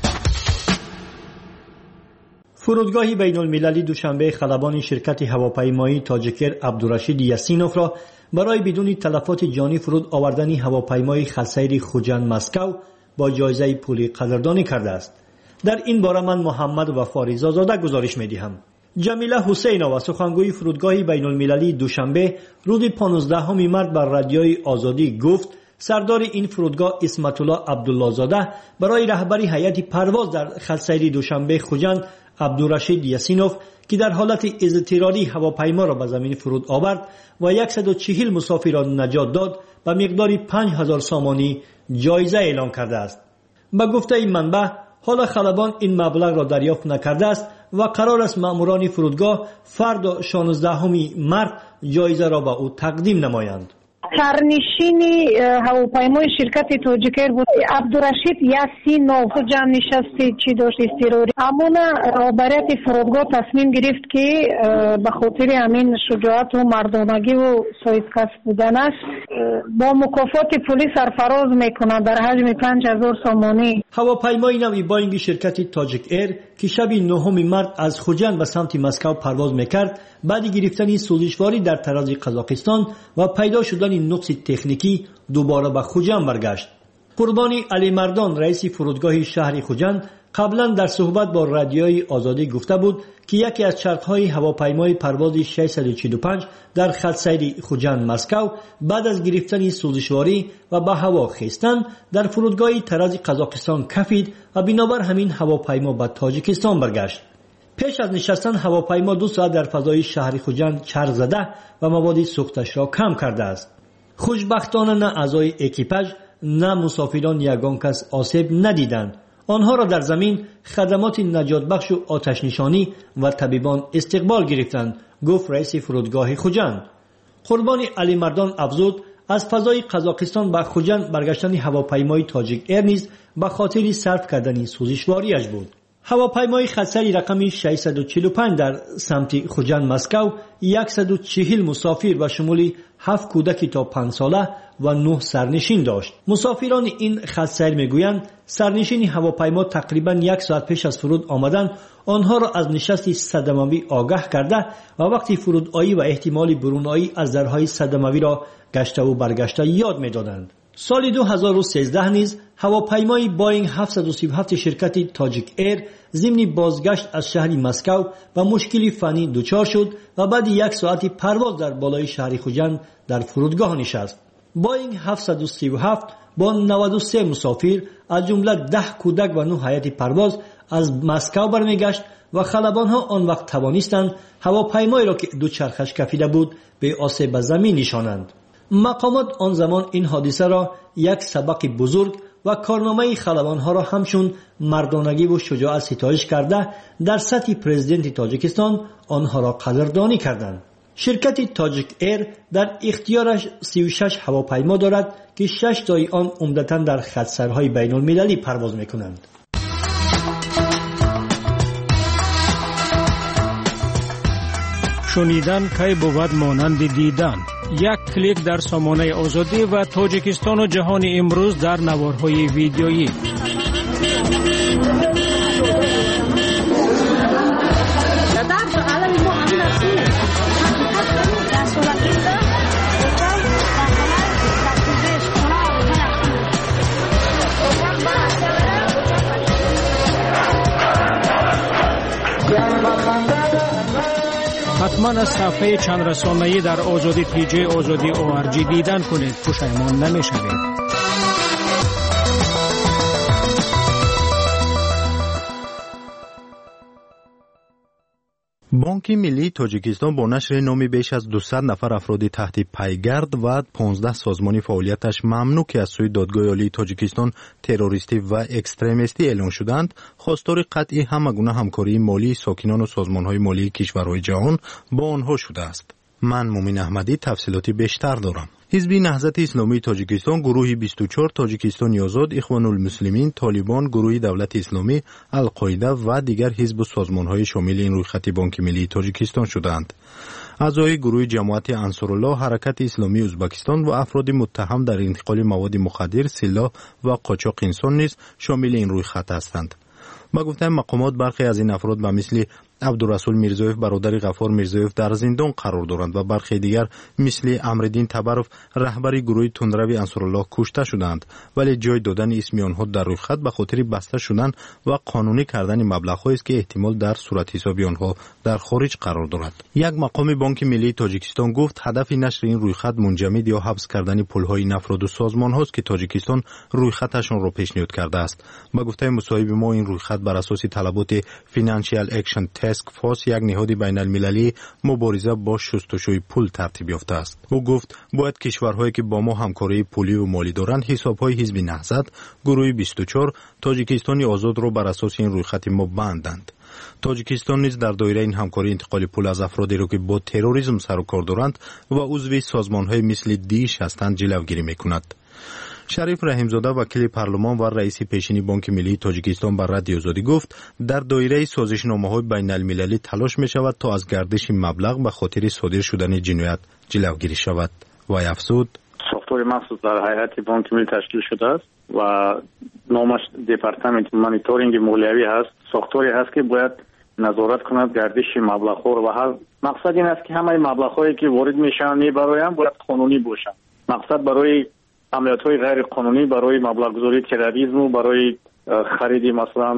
فرودگاه بین المللی دوشنبه خلبان شرکت هواپیمایی تاجیک ایر عبدالرشید یاسینوف را برای بدون تلفات جانی فرود آوردن هواپیمای خطسیر خوجند مسکو با جایزه پولی قدردانی کرده است. در این باره من محمد وفاریزا زاده گزارش می‌دهم. جمیله حسینова سخنگوی فرودگاه بین المللی دوشنبه روز پانزدهم مارس بر رادیوی آزادی گفت سردار این فرودگاه اسمت الله عبدالله زاده برای رهبری هیئت پرواز در خطسیر دوشنبه خوجند عبدالرشید یاسینوف که در حالت اضطراری هواپیما را به زمین فرود آورد و صد و چهل مسافر را نجات داد به مقدار پنج هزار سامانی جایزه اعلام کرده است. به گفته این منبع حالا خلبان این مبلغ را دریافت نکرده است و قرار است ماموران فرودگاه فردا شانزدهم مارس جایزه را به او تقدیم نمایند. سرنشین هواپیمای شرکت تاجیک ایر بود عبدالرشید یاسینوف جمع نشستی چی داشت اضطراری، اما رهبریت فرودگاه تصمیم گرفت که به خاطر همین شجاعت و مردانگی و صاحب‌کسب بودنش با مکافات پولی سرفراز میکنند در حجم پنج هزار سامانی. هواپیمای نوعی باینگ شرکت تاجیک ایر که شب نهم مارس از خوجند به سمت مسکو پرواز میکرد بعد گرفتن سوزشواری در تراز قزاقستان و پیدا شدن نقص تکنیکی دوباره به خوجند برگشت. قربانی علی مردان رئیس فرودگاه شهر خوجند قبلا در صحبت با رادیوی آزادی گفته بود که یکی از چرخهای هواپیمای پرواز ششصد و چهل و پنج در خط سیر خوجند مسکو بعد از گرفتن سوزشواری و به هوا خیستن در فرودگاه تراز قزاقستان کفید و بنابر همین هواپیما به تاجیکستان برگشت. پیش از نشستن هواپیما دو ساعت در فضای شهر خوجند چرخ زده و مواد سوختش را کم کرده است. خوشبختانه نه اعضای اکیپاژ نه مسافران یگان کس آسیب ندیدند. آنها را در زمین خدمات نجات بخش و آتش نشانی و طبیبان استقبال گرفتند، گفت رئیس فرودگاه خوجند. قربانی علی مردان افزود از فضای قزاقستان به خوجند برگشتن هواپیمای تاجیک ایر نیز به خاطر صرف کردن سوزشواریش بود. هواپیمای خطسری رقم ششصد و چهل و پنج در سمت خوجند مسکو صد و چهل مسافر و شمول هفت کودک تا پنج ساله و نه سرنشین داشت. مسافران این خطسیر میگویند سرنشین هواپیما تقریبا یک ساعت پیش از فرود آمدن آنها را از نشست صدموی آگاه کرده و وقتی فرودآیی و احتمال برونآیی از درهای صدموی را گشته و برگشته یاد میدادند. سال دو هزار و سیزده نیز هواپیمای باینگ هفتصد و سی و هفت شرکت تاجیک ایر ضمن بازگشت از شهر مسکو و مشکلی فنی دچار شد و بعد یک ساعتی پرواز در بالای شهر خوجند در فرودگاه نشست. باینگ هفتصد و سی و هفت با نود و سه مسافر از جمله ده کودک و نه هیئت پرواز از مسکو برمیگشت و خلبانها آن وقت توانستند هواپیمایی را که دو چرخش کفیده بود به آسیب زمین نشانند. مقامات آن زمان این حادثه را یک سبق بزرگ و کارنامه خلبانها را همچون مردانگی و شجاعت ستایش کرده در سطح پرزیدنت تاجیکستان آنها را قدردانی کردند. شرکت تاجیک ایر در اختیارش سی و شش هواپیما دارد که شش تای آن عمدتاً در خطسرهای بین المللی پرواز میکنند. شنیدن کی بود مانند دیدن. یک کلیک در سامانه آزادی و تاجیکستان و جهان امروز در نوارهای ویدیویی. حتما از صفحه چند رسانه‌ای در آزادی تی جی آزادی او آر جی دیدن کنید، پشیمان نمی‌شوید. بانک ملی تاجیکستان با نشر نام بیش از دویست نفر افراد تحت پیگرد و پانزده سازمان فعالیتش ممنوع که از سوی دادگاه عالی تاجیکستان تروریستی و اکستریمیستی اعلام شدند، خواستار قطعی همگونه همکاری مالی ساکنان و سازمان‌های مالی کشورهای جهان با آنها شده است. من مومین احمدی تفصیلاتی بیشتر دارم. حزب نهضت اسلامی تاجیکستان، گروه بیست و چهار، تاجیکستان آزاد، اخوان المسلمین، طالبان، گروه دولت اسلامی، القاعده و دیگر حزب و سازمان‌های شامل این رویخط بانک ملی تاجیکستان شدند. اعضای گروه جماعت انصارالله، حرکت اسلامی ازبکستان و افراد متهم در انتقال مواد مخدر، سلاح و قاچاق انسان نیز شامل این رویخط هستند. با گفته مقامات برخی از این افراد به مثل عبدالرسول میرزایف برادر غفار میرزایف در زندان قرار دارند و برخی دیگر مثل امرالدین تبرف رهبر گروه تندروی انصارالله کشته شدند، ولی جای دادن اسم آنها در رویخط به خاطر بسته شدن و قانونی کردن مبلغ‌هایی است که احتمال در صورت حساب آنها در خارج قرار دارد. یک مقام بانک ملی تاجیکستان گفت هدف نشر این رویخط منجمد یا حبس کردن پول‌های این افراد و سازمان‌هاست که تاجیکستان رویخطشان را پیشنهاد کرده است. با گفته مصاحب ما این رویخط بر اساس طلبات فینانشیال اکشن تاسک فورس، یک نهاد بین المللی مبارزه با شستشوی پول ترتیب یافته است. او گفت باید کشورهایی که با ما همکاری پولی و مالی دارند حساب‌های حزب نهضت، گروه بیست و چهار، تاجیکستان آزاد را بر اساس این رویخط ما بندند. تاجیکستان نیز در دایره این همکاری انتقال پول از افرادی را که با تروریسم سر و کار دارند و عضو سازمان‌های مثل دیش هستند جلوگیری می‌کند. شریف رحیمزاده وکیل پارلمان و رئیس پیشین بانک ملی تاجیکستان بر رادیو آزادی گفت در دایره سازشنامه‌های بین المللی تلاش می‌شود تا از گردش مبلغ به خاطر صادر شدن جنایت جلوگیری شود. و افزود ساختار مخصوص در هیئت بانک ملی تشکیل شده است و نامش دپارتمنت مانیتورینگ مالیوی هست. ساختاری هست که باید نظارت کند گردش مبلغ‌ها و هر مقصد این است که همه مبلغ‌هایی که وارد میشن میبرایم باید قانونی باشند. مقصد برای عملیات‌های غیر قانونی، برای مبلغ‌گذاری تروریسم و برای خرید مثلا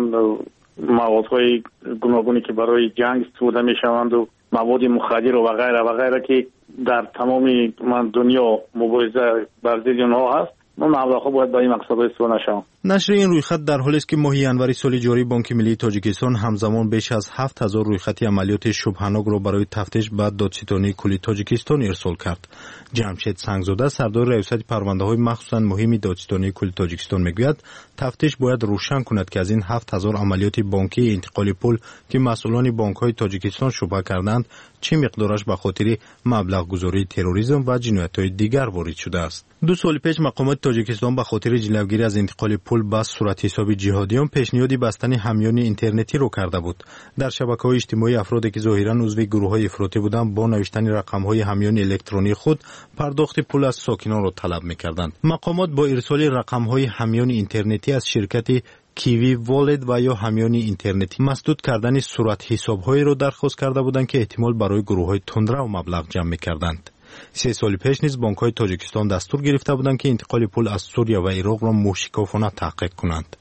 موادهای گوناگونی که برای جنگ استفاده می‌شوند و مواد مخدر و غیره و غیره که در تمام دنیا مبارزه بر ضد آنها هست، ما مبلغ‌ها باید برای این مقصد استفاده نشوند. نشر این رویخط در حالی است که ماه ینور سال جاری بانک ملی تاجیکستان همزمان بیش از هفت هزار رویخط عملیات شبهناک را برای تفتیش به دادستانی کلی تاجیکستان ارسال کرد. جمشید سنگزاده سردار ریاست پرونده‌های مخصوصاً مهم دادستانی کلی تاجیکستان میگوید تفتیش باید روشن کند که از این هفت هزار عملیات بانکی انتقال پول که مسئولان بانک‌های تاجیکستان شبهه کردند چه مقدارش به خاطر مبلغ گذاری تروریسم و جنایت‌های دیگر وارد شده است. دو سال پیش مقامات تاجیکستان به خاطر جلوگیری از انتقال پول به صورت حساب جهادیان پیشنهاد بستن همیان اینترنتی رو کرده بود. در شبکه‌های اجتماعی افرادی که ظاهراً عضو گروه‌های افراطی بودند با نوشتن رقم‌های همیان الکترونی خود پرداخت پول از ساکنان را طلب می‌کردند. مقامات با ارسال رقم‌های همیان اینترنتی از شرکت کیوی والد و یا همیان اینترنتی مسدود کردن صورت حساب‌هایی را درخواست کرده بودند که احتمال برای گروه‌های تندرو مبلغ جمع می‌کردند. سه سال پیش نیز بانک‌های تاجیکستان دستور گرفته بودند که انتقال پول از سوریه و عراق را موشکافانه تحقیق کنند.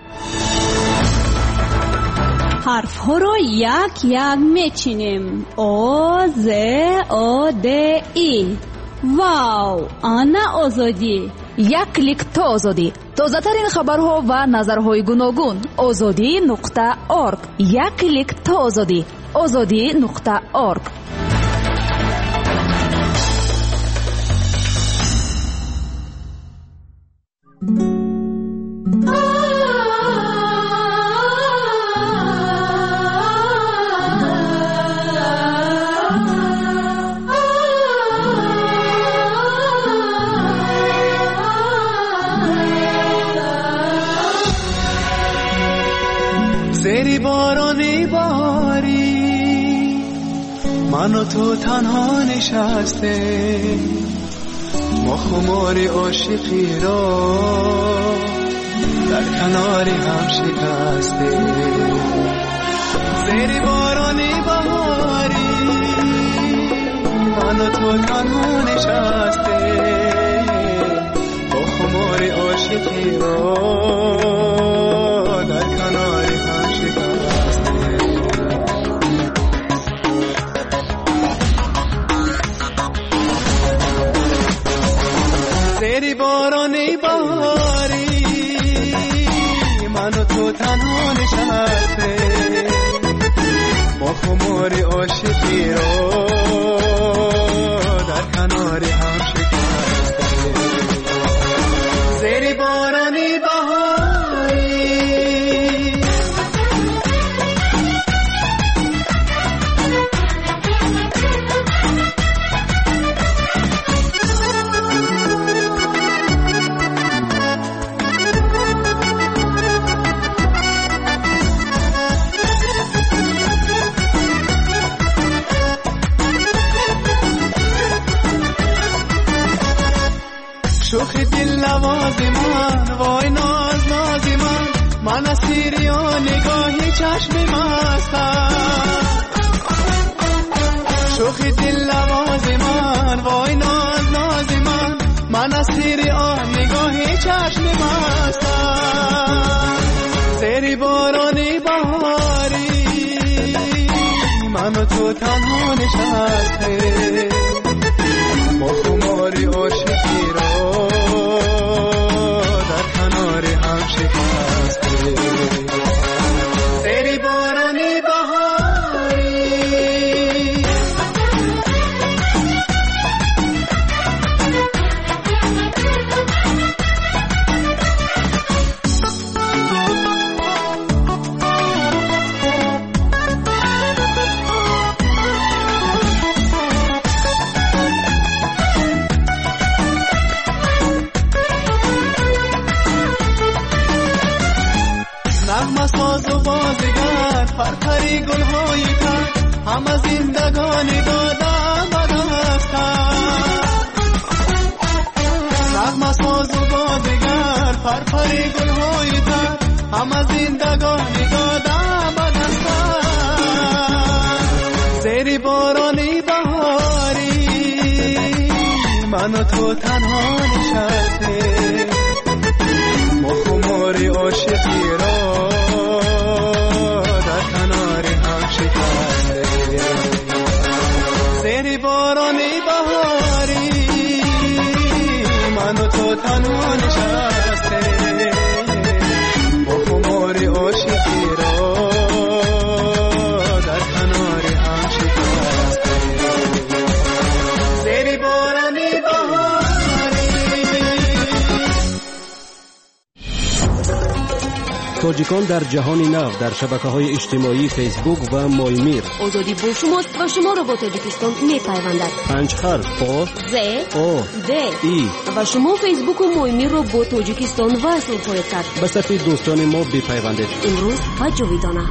حرف‌ها را یک یک میچینیم. آ ز آ د ای. واو، آنا آزادی. یک کلیک تا آزادی. تازه ترین خبرها و نظرهای گوناگون. آزادی نقطه آرگ. یک کلیک تا آزادی. آزادی نقطه آرگ. زیری بارانی باری من و تو تنها نشسته، ما خماری عاشقی را در کناری هم شکسته. زیری بارانی باری من و تو تنها نشسته، ما خماری عاشقی را در کناری هم شکسته. زیری بارانی باری من و تو تنها نشسته، با خماری عاشقی را در کناری هم شکسته. زیری بارانی بهاری من اسیر آن نگاهی چشم مستم شوخی دل لواز من وای ناز ناز من من اسیر آن نگاهی چشم مستم زیر بارانی بهاری من و تو تنها نشسته با خماری عاشقی را در کنار هم شکسته زیر بارانی بهاری ساز و بازیگر پرپری گل‌های تر همه زندگانی دادم به دستم نغمه ساز و بازیگر پرپری گل‌های تر همه زندگانی دادم به دستم زیر بارانی بهاری من و تو تنها نشسته با خماری عاشقی را زیر بارانی بهاری من و تو تنها نشسته با خماری عاشقی را در کنار هم شکسته زیر بارانی بهاری. تاجیکان در جهان نو در شبکه‌های اجتماعی فیسبوک و مایمیر آزادی با شماست و شما را با تاجیکستان می‌پیوندد. پنج حرف با ز او د ای و شما فیسبوک و مایمیر را با تاجیکستان وصل خواهید کرد. به صفحه دوستان ما بپیوندید. امروز و جاویدانه.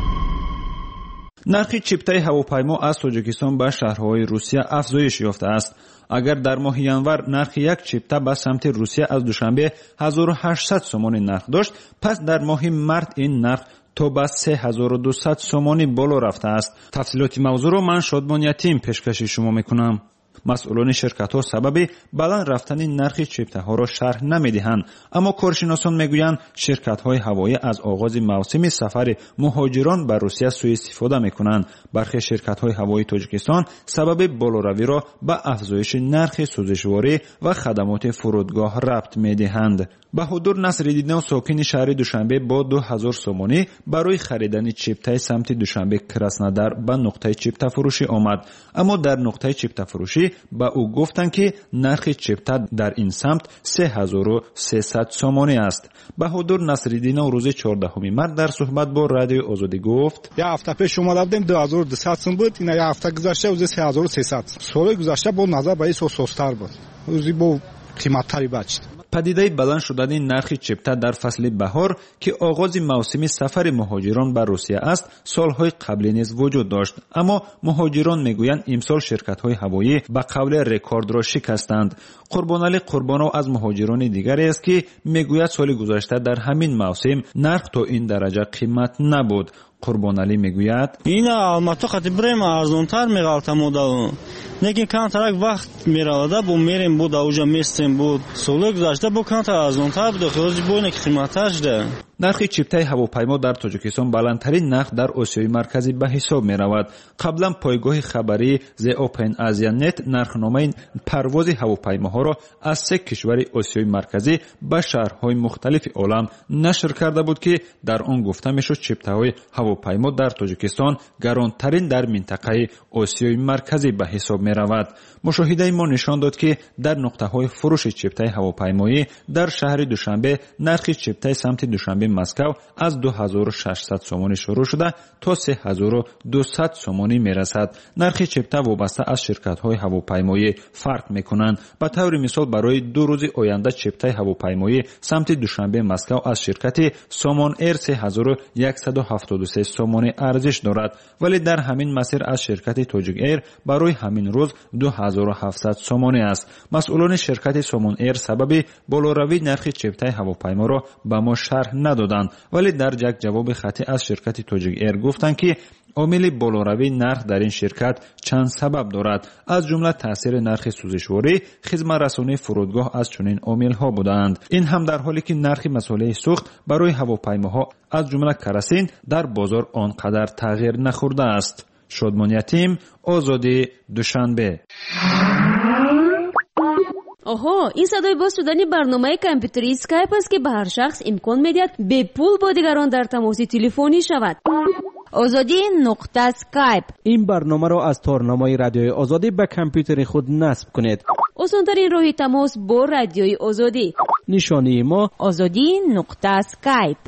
نرخ چیپتای هواپیما از تاجیکستان به شهرهای روسیه افزایش یافته است. اگر در ماه ینور نرخ یک چیپتا به سمت روسیه از دوشنبه هزار و هشتصد سومانی نرخ داشت، پس در ماه مارس این نرخ تا به سه هزار و دویست سومانی بالا رفته است. تفصیلات موضوع را من شادمان یتیم پیشکش شما میکنم. مسئولان شرکت ها سبب بلند رفتن نرخ چیپتاها را شرح نمیدهند، اما کارشناسان میگویند شرکت های هوایی از آغاز موسم سفر مهاجران به روسیه سوء استفاده میکنند. برخی شرکت های هوایی تاجیکستان سبب بالاروی را به افزایش نرخ سوزشواری و خدمات فرودگاه ربط میدهند. بهادر نصرالدینov ساکن شهر دوشنبه با دو هزار سومانی برای خریدن چیپتای سمت دوشنبه کراسنودار به نقطه چیپتا فروشی آمد، اما در نقطه چیپتا فروشی به او گفتند که نرخ چیپتا در این سمت سه هزار و سیصد سومانی است. بهادر نصرالدینov روز چهاردهم مارس در صحبت با رادیو آزادی گفت: یک هفته پیش شما رفتیم دو هزار و دویست سوم بود، این یک هفته گذشته روز سه هزار و سیصد. سال گذشته با نظر به این سوستر بود، روزی با قیمت‌تری بچید. پدیده بلند شدن نرخ چیپتا در فصل بهار که آغاز موسم سفر مهاجران به روسیه است سالهای قبلی نیز وجود داشت، اما مهاجران میگویند امسال شرکت‌های هوایی به قول رکورد را شکستند. قربانعلی قربانو از مهاجران دیگری است که میگوید سال گذشته در همین موسم نرخ تا این درجه قیمت نبود. قربانعلی میگوید این البته خاطر بریم ارزانتر میگفتم، لیکن کانترکت وقت میراده بو میریم بود اوجا میستیم بود سال گذشته بو کانتر ارزانتر بود، خیلی بونه که قیمتش ده. نرخ چیپتای هواپیما در تاجیکستان بلندترین نرخ در آسیای مرکزی به حساب می رود. قبلا پایگاه خبری The Open Asian Net نرخنامه پرواز هواپیماها را از سه کشور آسیای مرکزی به شهرهای مختلف عالم نشر کرده بود که در آن گفته میشد چیپتاهای هواپیما در تاجیکستان گرانترین در منطقه آسیای مرکزی به حساب می رود. مشاهده ما نشان داد که در نقطه های فروش چیپتای هواپیمایی در شهر دوشنبه نرخ چیپتای سمت دوشنبه مسکو از دو هزار و ششصد سومانی شروع شده تا سه هزار و دویست سومانی می رسد. نرخ چیپتا وابسته از شرکت های هواپیمایی فرق می کنند. به طور مثال برای دو روز آینده چیپتای هواپیمایی سمت دوشنبه مسکو از شرکت سامان ایر سه هزار و صد و هفتاد و سه سومانی ارزش دارد، ولی در همین مسیر از شرکت تاجیک ایر برای همین روز دو هزار و هفتصد سومانی است. مسئولان شرکت سامان ایر سبب بالاروی نرخ چیپتای هواپیما را به ما شرح ندادند. ندادند، ولی در یک جواب خطی از شرکت توجیک ایر گفتند که عامل بالاروی نرخ در این شرکت چند سبب دارد، از جمله تاثیر نرخ سوزشواری، خدمت رسانی فرودگاه از چنین عامل‌ها بودند. این هم در حالی که نرخ مسئله سوخت برای هواپیماها از جمله کراسین در بازار آنقدر تغییر نخورده است. شادمان یتیم، آزادی، دوشنبه. آها، این صدای باز شدنی برنامه کامپیوتری اسکایپ است که به هر شخص امکان می‌دهد به پول با دیگران در تماس تلفنی شود. آزادی نقطه اسکایپ. این برنامه را از تارنمای رادیوی آزادی به کامپیوتر خود نصب کنید. آسان‌ترین راه تماس با رادیوی آزادی. نشانی ما آزادی نقطه اسکایپ.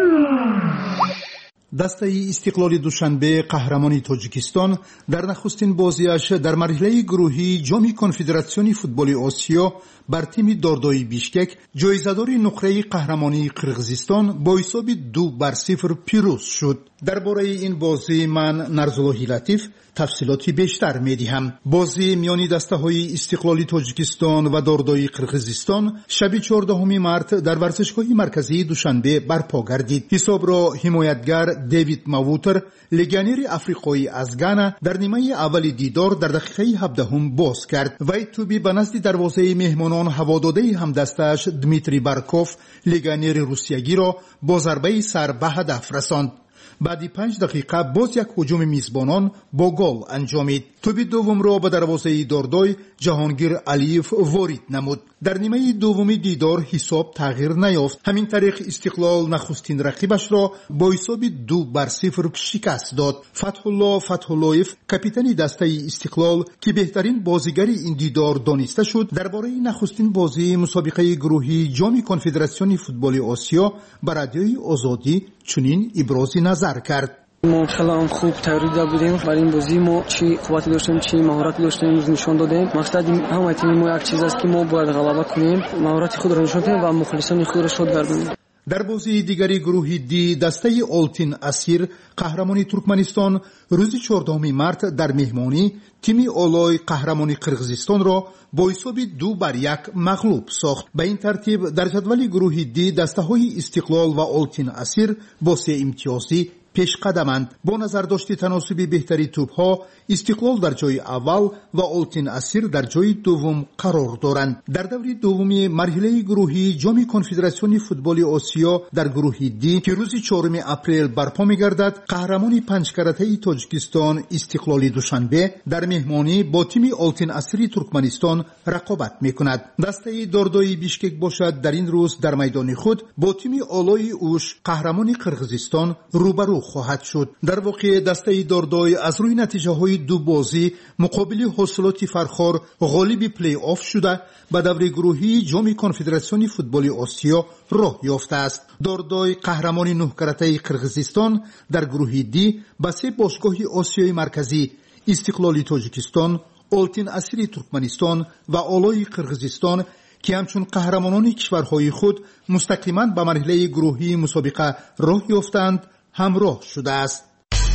دسته استقلال دوشنبه قهرمان تاجیکستان در نخستین بازیش در مرحله گروهی جام کنفدراسیون فوتبال آسیا بر تیم داردای بیشکک جایزه‌دار نقره قهرمانی قرغیزستان با حساب دو بر صفر پیروز شد. درباره این بازی من نرزالله لطیف تفصیلاتی بیشتر می‌دهم. بازی میان دسته‌های استقلال تاجیکستان و داردای قرغیزستان شب چهاردهم مارس در ورزشگاه مرکزی دوشنبه برپا گردید. حساب را حمایتگر دیوید ماووتر لگانر افریقایی از گانا در نیمه اول دیدار در دقیقه هفدهم باز کرد. وی توبی به نزد دروازه مهمانان هواداده همدستش دمیتری بارکوف لگانر روسیایی را با ضربه سر به هدف رساند. بعد پنج دقیقه باز یک هجوم میزبانان با گل انجامید. توپ دوم را به دروازه داردای جهانگیر علیف وارد نمود. در نیمه دومی دیدار حساب تغییر نیافت. همین طریق استقلال نخستین رقیبش را با حساب دو بر صفر شکست داد. فتح الله فتح اللهیف کاپیتان دسته استقلال که بهترین بازیگر این دیدار دانسته شد درباره نخستین بازی مسابقه گروهی جام کنفدراسیون فوتبال آسیا بر رادیوی آزادی چنین ابراز نظر کرد. ما خیلی خوب تیاری بودیم برای این بازی. ما چی قوتی داشتیم چی مهارتی داشتیم امروز نشان دادیم. مقصد همه تیم ما یک چیز است که ما باید غلبه کنیم، مهارت خود را نشان بدیم و مخلصان خود را شاد گردانیم. در بازی دیگری گروه دی دسته آلتین اسیر قهرمانی ترکمنستان روز چهاردهم مارس در مهمانی تیم اولای قهرمانی قرغیزستان را با حساب دو بر یک مغلوب ساخت. به این ترتیب در جدول گروه دی دسته های استقلال و آلتین اسیر با سه امتیازی پیش قدمند. با نظر داشت تناسب بهتری توپ ها استقلال در جای اول و آلتین اسیر در جای دوم قرار دارند. در دور دومی مرحله گروهی جام کنفدراسیون فوتبال آسیا در گروه دی که روز چهارم اپریل برپا می‌گردد، قهرمانی پنجکارته تاجیکستان استقلال دوشنبه در مهمانی با تیم آلتین اسیر ترکمنستان رقابت می‌کند. دسته داردای بیشکک باشد در این روز در میدان خود با تیم آلای اوش قهرمانی قرغیزستان روبرو خواهد شد. در واقع دسته داردای از روی نتیجه های دو بازی مقابل حاصلات فرخار غالب پلی آف شده به دور گروهی جام کنفدراسیون فوتبال آسیا راه یافته است. داردای قهرمان نه کرته قرغیزستان در گروه دی با سه باشگاه آسیای مرکزی استقلال تاجیکستان، آلتین اسیر ترکمنستان و آلای قرغیزستان که همچون قهرمانان کشورهای خود مستقیما به مرحله گروهی مسابقه راه یافتند همراه شده است.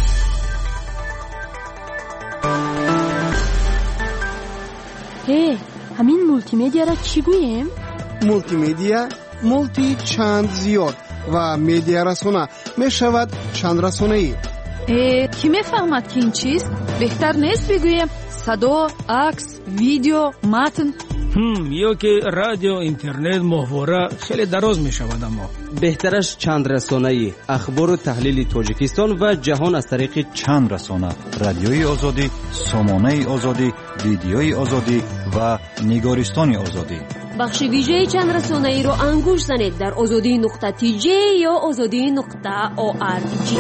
هی، همین مولتی میدیا را چی گوییم؟ مولتی میدیا مولتی چند زیاد و میدیا رسانه می شود چند رسانه ای. کی میفهمد که این چیست؟ بهتر نیست بگوییم صدا، عکس، ویدیو، متن؟ هم یا که رادیو، اینترنت، محتوا خیلی دراز می شود. اما بهترش چند رسانه‌ای، اخبار و تحلیل تاجیکستان و جهان از طریق چند رسانه: رادیوی آزادی، سامانه آزادی، ویدیوی آزادی و نگارستان آزادی. بخش ویژه چند رسانه‌ای رو انگوش زنید در آزادی نقطه تی جی یا آزادی نقطه او آر جی.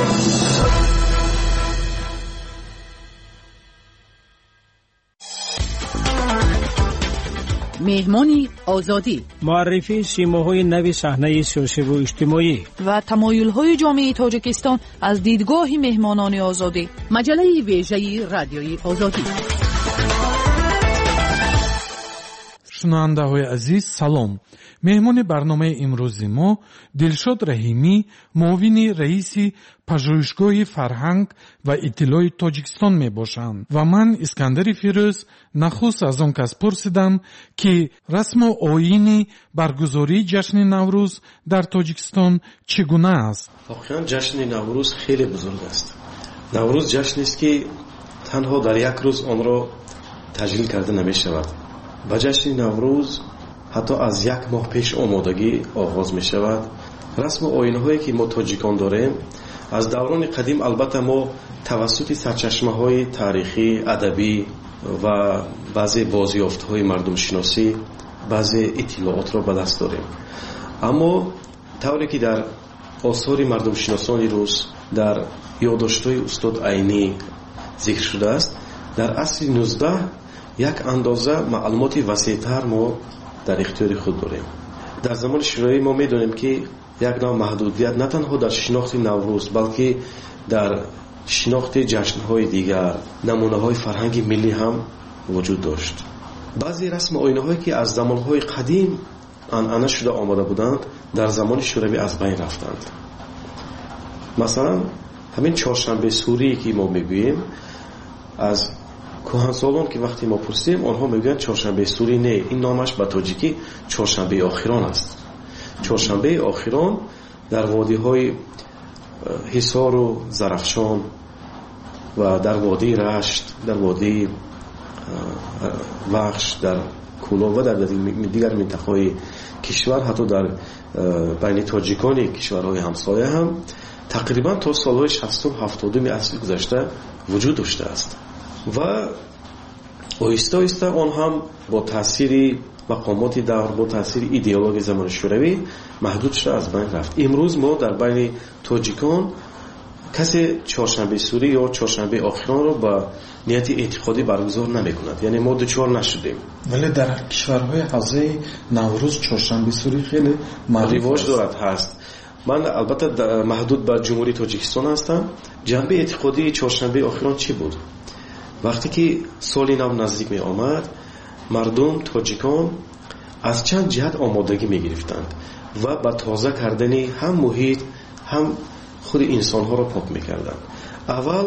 مهمانی آزادی، معرفی سیماهای نوی صحنه سیاسی و اجتماعی و تمایل‌های جامعه تاجیکستان از دیدگاه مهمانان آزادی. مجله ویژه رادیوی آزادی. шунавандаҳои азиз, салом. меҳмони барномаи имрӯзи мо Дилшод Раҳимӣ, муовини раиси пажӯҳишгоҳи фарҳанг ва иттилои Тоҷикистон мебошанд ва ман Искандари Фирӯз нахуст аз он кас пурсидам, ки расму оини баргузории ҷашни Наврӯз дар Тоҷикистон чӣ гуна аст? воқеан ҷашни Наврӯз хеле бузург аст. Наврӯз ҷашнест, ки танҳо дар як рӯз онро таҷлил карда намешавад. ба ҷашни Наврӯз ҳатто аз як моҳ пеш омодагӣ оғоз мешавад. расму оинаҳое ки мо тоҷикон дорем, аз даврони қадим албатта мо тавассути сарчашмаҳои таърихӣ, адабӣ ва баъзе бозёфтҳои мардумшиносӣ баъзе иттилоотро ба даст дорем. аммо тавре ки дар осори мардумшиносони рӯз, дар ёддоштҳои устод Айнӣ зикр шудааст, дар асри нуздаҳ як андоза маълумоти васеътар мо дар ихтиёри худ дорем. дар замони шӯравӣ мо медонем, ки як навъ маҳдудият на танҳо дар шинохти Наврӯз, балки дар шинохти ҷашнҳои дигар, намунаҳои фарҳанги миллӣ ҳам вуҷуд дошт. баъзе расму оинаҳое ки аз замонҳои қадим анъана шуда омада буданд, дар замони шӯравӣ аз байн рафтанд. масалан, ҳамин чоршанбе сурие ки мо мегӯем, аз кӯҳансолон ки вақте мо пурсем, онҳо мегӯянд чоршанбе сурӣ не, ин номаш ба тоҷикӣ чоршанбеи охирон аст. чоршанбеи охирон дар водиҳои ҳисору зарафшон ва дар водии рашт, дар водии вахш, дар кӯлон ва дар дигар минтақаҳои кишвар, ҳатто дар байни тоҷикони кишварҳои ҳамсоя ҳам тақрибан то солҳои шастум ҳафтодуми асри гузашта вуҷуд доштааст. ва оҳиста оҳиста он ҳам бо таъсири мақомоти давр, бо таъсири идеологияи замони шӯравӣ маҳдуд шуда аз байн рафт. имрӯз мо дар байни тоҷикон касе чоршанбеи сурӣ ё чоршанбеи охиронро ба нияти эътиқодӣ баргузор намекунад, яъне мо дучор нашудем. вале дар кишварҳои ҳавзаи Наврӯз чоршанбеи сурӣ хеле ривоҷ дорад ҳаст. ман албатта маҳдуд ба ҷумҳурии Тоҷикистон ҳастам. ҷанбаи эътиқодии чоршанбеи охирон чӣ буд? вақте ки соли нав наздик меомад, мардум тоҷикон аз чанд ҷиҳат омодагӣ мегирифтанд ва ба тоза кардани ҳам муҳит, ҳам худи инсонҳоро пок мекарданд. аввал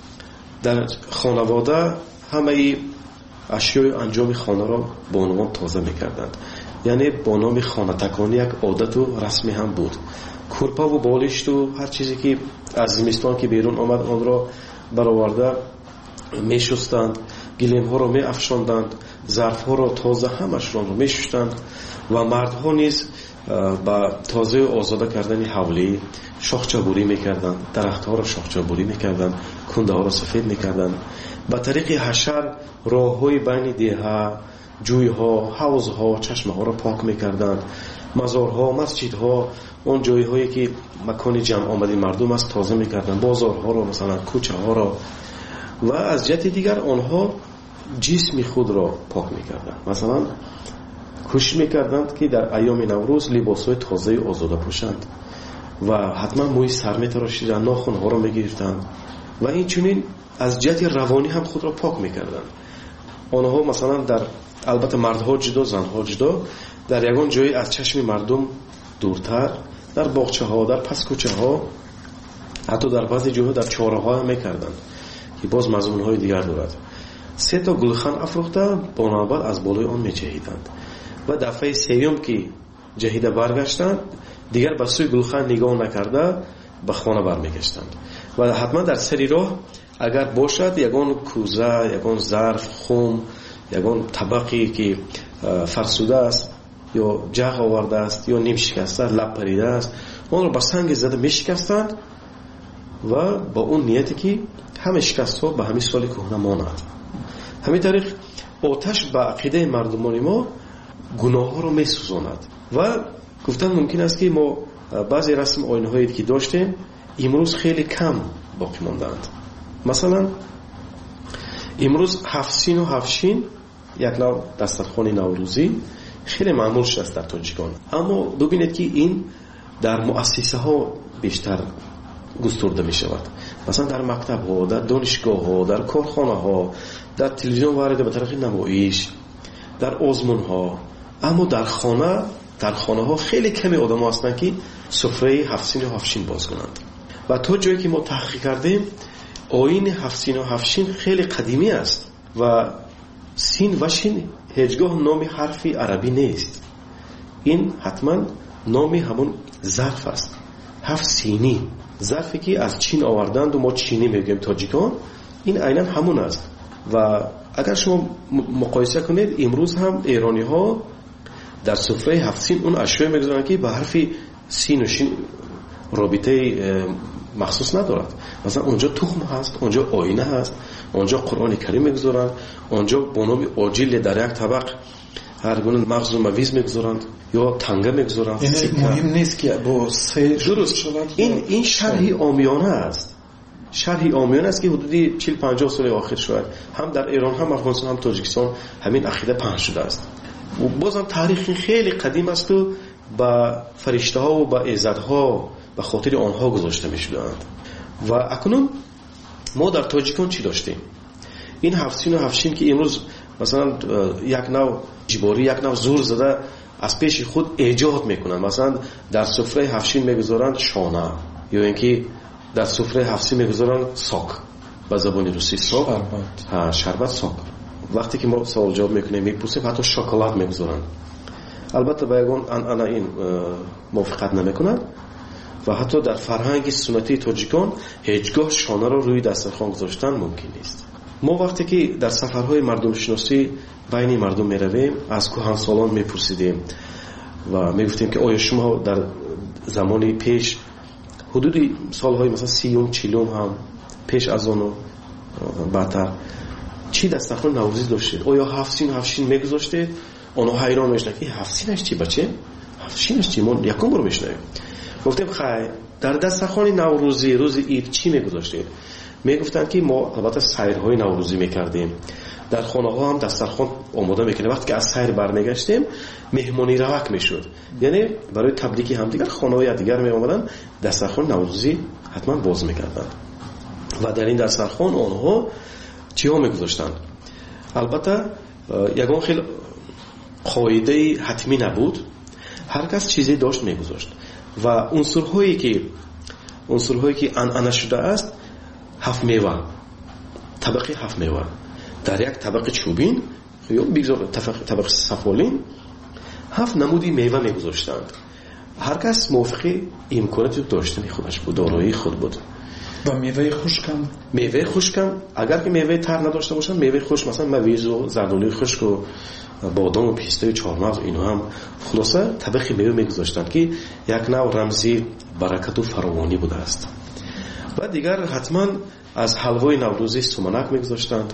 дар хонавода ҳамаи ашёи анҷоми хонаро бо номон тоза мекарданд, яъне бо номи хонатаконӣ як одату расме ҳам буд. курпаву болишту ҳар чизе ки аз зимистон ки берун омад, онро бароварда мешустанд, гилемҳоро меафшонданд, зарфҳоро тоза ҳамашонро мешуштанд ва мардҳо низ ба тозаю озода кардани ҳавлӣ шохчабурӣ мекарданд, дарахтҳоро шохчабурӣ мекарданд, кундаҳоро сафед мекарданд. ба тариқи ҳашар роҳҳои байни деҳа, ҷӯйҳо, ҳавзҳо, чашмаҳоро пок мекарданд. мазорҳо, масҷидҳо, он ҷойҳое ки макони ҷамъомади мардум аст, тоза мекарданд. бозорҳоро, масалан кӯчаҳоро. ва аз ҷиҳати дигар онҳо ҷисми худро пок мекарданд. масалан кӯшиш мекарданд ки дар айёми Наврӯз либосҳои тозаи озода пӯшанд ва ҳатман мӯи сар метарошиданд, нохунҳоро мегирифтанд ва инчунин аз ҷиҳати равонӣ ҳам худро пок мекарданд. онҳо масалан дар албатта мардҳо ҷудо, занҳо ҷудо, дар ягон ҷое аз чашми мардум дуртар, дар боғчаҳо, дар паскӯчаҳо, ҳатто дар баъзе ҷойҳо дар чораҳо ҳам мекарданд, ки боз мазмунҳои дигар дорад. се то гулхан афрохта бо навбат аз болои он меҷаҳиданд ва дафъаи сеюм ки ҷаҳида баргаштанд, дигар ба сӯи гулхан нигоҳ накарда ба хона бармегаштанд ва ҳатман дар сари роҳ агар бошад ягон кӯза, ягон зарф, хум, ягон табақи ки фарсуда аст ё ҷағ овардааст ё ним шикаста, лаб паридааст, онро ба санги зада мешикастанд ва ба он нияте ки ҳама шикастҳо ба ҳамин соли кӯҳна монад. ҳамин тариқ оташ ба ақидаи мардумони мо гуноҳҳоро месӯзонад ва гуфтан мумкин аст ки мо баъзе расм оинаҳое ки доштем имрӯз хеле кам боқӣ мондаанд. масалан имрӯз ҳафтсину ҳафтшин як нав дастархони наврӯзӣ хеле маъмул шудааст дар тоҷикон, аммо бубинед ки ин дар муассисаҳо бештар густурда мешавад. масалан дар мактабҳо, дар донишгоҳҳо, дар корхонаҳо, дар телевизион варида ба тарафи намоиш, در آزمون ها، اما در خانه در خانه ها خیلی کمی آدم ها هستند که سفره هفت سین و هفت شین باز کنند. و تا جایی که ما تحقیق کردیم آیین هفت سین و هفت شین خیلی قدیمی است و سین و شین هیچگاه نام حرفی عربی نیست. این حتما نامی همون ظرف است، هفت سینی، ظرفی که از چین آوردند و ما چینی میگیم تاجیکان، این عیناً همون است. و اگر شما مقایسه کنید امروز هم ایرانی ها در سفره هفت سین اون اشیاء میگذارند که به حرف سین و شین رابطه مخصوص ندارد. مثلا اونجا تخم هست، اونجا آینه هست، اونجا قرآن کریم میگذارند، اونجا با نام آجیل در یک طبق هر گونه مغز و مویز میگذارند یا تنگه میگذارند. این مهم نیست که با سه درست شود. این این شرح عامیانه است، شرح عامیانه است که حدودی چهل پنجاه سال اخیر شد هم در ایران هم افغانستان هم تاجیکستان همین عقیده پخش شده است. و بازم تاریخ خیلی قدیم است و با فرشته ها و با عزت ها به خاطر آنها گذاشته می شدند. و اکنون ما در تاجیکان چی داشتیم؟ این هفت سین و هفت شین که امروز مثلا یک نوع جباری، یک نوع زور زده از پیش خود ایجاد میکنن. مثلا در سفره هفت شین میگذارند شانه، یا اینکه در سفره هفت سین میگذارند ساک، به زبان روسی ساک، ها شربت ساک. وقتی که ما سوال جواب میکنیم میپرسیم حتی شکلات میگذارند. البته با یگان انا این موافقت نمیکنند و حتی در فرهنگ سنتی تاجیکان هیچگاه شانه را روی دسترخوان گذاشتن ممکن نیست. ما وقتی که در سفرهای مردم شناسی بین مردم میرویم از کهنسالان میپرسیدیم و میگفتیم که آیا شما در زمان پیش حدودی سالهای مثلا سیوم چیلوم هم پیش از آن و بعدتر چی دسترخوان نوروزی داشتید؟ آیا هفت سین هفت شین میگذاشتید؟ آنها حیران میشدند که هفت سینش چی بچه؟ هفت شینش چی؟ ما یکم رو میشنویم. گفتیم خیر در دسترخوان نوروزی روز عید چی میگذاشتید؟ میگفتند که ما البته سیرهای نوروزی میکردیم، در خانه ها هم دسترخوان آماده میکنیم. وقتی که از سیر برمیگشتیم مهمانی روک میشد، یعنی برای تبریک همدیگر خانه های دیگر می آمدن دسترخوان نوروزی حتما باز میکردند و در این دسترخوان آنها چی ها میگذاشتند. البته یگان خیلی قاعده حتمی نبود، هر کس چیزی داشت میگذاشت و عنصرهایی که عنصرهایی که عنعنه شده است هفت میوه، طبقه هفت میوه در یک طبقه چوبین یا بگذار طبقه سفالین هفت نمودی میوه میگذاشتند. هر کس موافق امکانات داشتن خودش بود، دارایی خود بود. و میوه خشکم میوه خشکم اگر که میوه تر نداشته باشن میوه خشک مثلا مویز و زردالوی خشک و بادام و پیسته و چهارمغز اینها هم خلاصه طبقه میوه میگذاشتند که یک نوع رمزی برکت و فراوانی بوده است. و دیگر حتما از حلوای نوروزی سومنک میگذاشتند.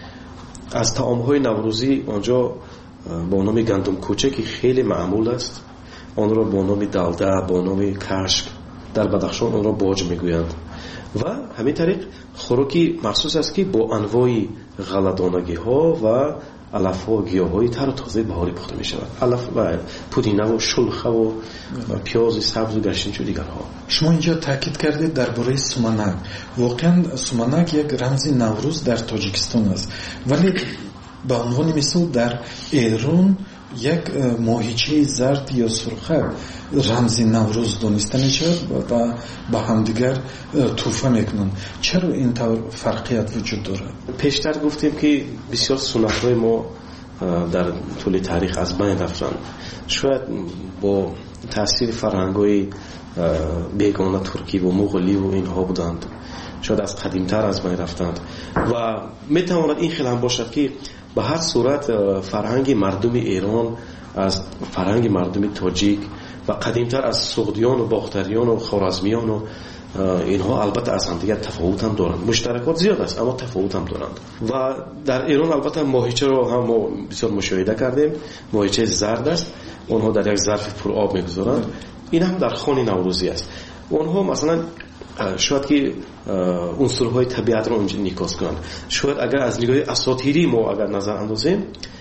از طعام‌های نوروزی آنجا با نام گندم کوچه که خیلی معمول است، آن را با نام دلده، با نام کشک، در بدخشان آن را باج میگویند. و همین طریق خوراکی مخصوص است که با انواع غله‌دانگی ها و علف ها و گیاه های تر و تازه بهاری پخته می شود. علف و پودینه و شلخه و پیاز سبز و گشنیج و دیگر ها. شما اینجا تاکید کردید درباره سومنک. واقعا سومنک یک رمز نوروز در تاجیکستان است، ولی به عنوان مثال در ایران یک ماهیچه زرد یا سرخ رمز نوروز دانسته می شود و با همدیگر تحفه میکنند. چرا این طور فرقیت وجود دارد؟ پیشتر گفتیم که بسیار سنت های ما در طول تاریخ از بین رفتند. شاید با تاثیر فرهنگ های بیگانه ترکی و مغولی و اینها بودند، شاید از قدیمتر از بین رفتند و میتواند این خیلی هم باشد که به هر صورت فرهنگ مردم ایران از فرهنگ مردم تاجیک و قدیمتر از سغدیان و باختریان و خوارزمیان و اینها البته از هم دیگر تفاوت هم دارند. مشترکات زیاد است اما تفاوت هم دارند. و در ایران البته ماهیچه رو هم ما بسیار مشاهده کردیم. ماهیچه زرد است، اونها در یک ظرف پر آب میگذارند. این هم در خوان نوروزی است. اونها مثلا شاید که عنصرهای طبیعت رو اونجا نیکاس کنند. شاید اگر از نگاه اساطیری ما اگر نظر اندازیم،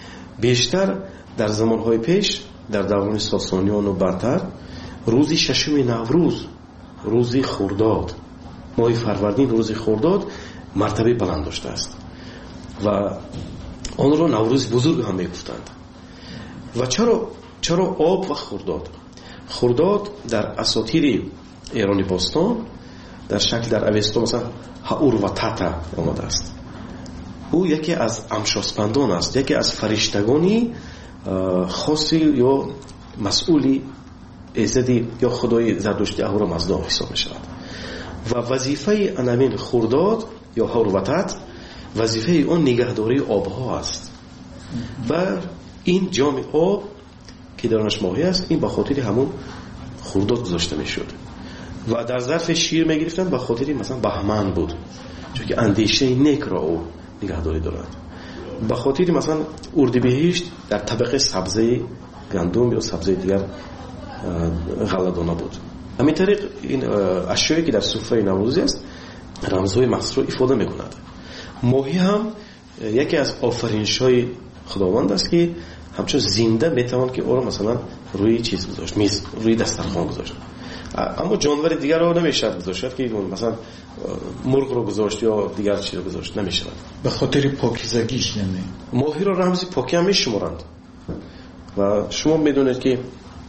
بیشتر در زمانهای پیش در دوران ساسانیان و بعدتر روزی ششم نوروز، روزی خرداد، ماه فروردین، روزی خرداد مرتبه بلند داشته است و آن را نوروز بزرگ هم میگفتند. و چرا چرا آب و خرداد؟ خرداد در اساطیر ایرانی باستان در شکل در اوستا مثلا هاور و تاتا آمده است. او یکی از امشاسپندان است، یکی از فرشتگانی خاصی یا مسئولی ایزدی یا خدای زردشتی اهورا مزدا حساب می شود. و وظیفه انامین خرداد یا هاور و تات وظیفه اون نگهداری آبها است و این جام آب که درونش ماهی است این به خاطر همون خرداد گذاشته می شد و در ظرف شیر می گرفتن به خاطر مثلا بهمن بود، چون که اندیشه نیک را او نگهداری دارد. به خاطر مثلا اردیبهشت در طبقه سبزه گندم یا سبزه دیگر غله‌دانه بود. همین طریق این اشیایی که در سفره نوروزی است رمزهای مخصوص را ifade میکند. ماهی هم یکی از آفرینش‌های خداوند است که همچون زنده میتوان که او را مثلا روی چیز گذاشت، میز روی دسترخوان گذاشت. اما جانور دیگر رو نمیشه گذاشت که مثلا مرغ رو گذاشت یا دیگر چیز رو گذاشت نمیشه. به خاطر پاکیزگیش یعنی ماهی رو رمزی پاکی هم میشمارند و شما میدونید که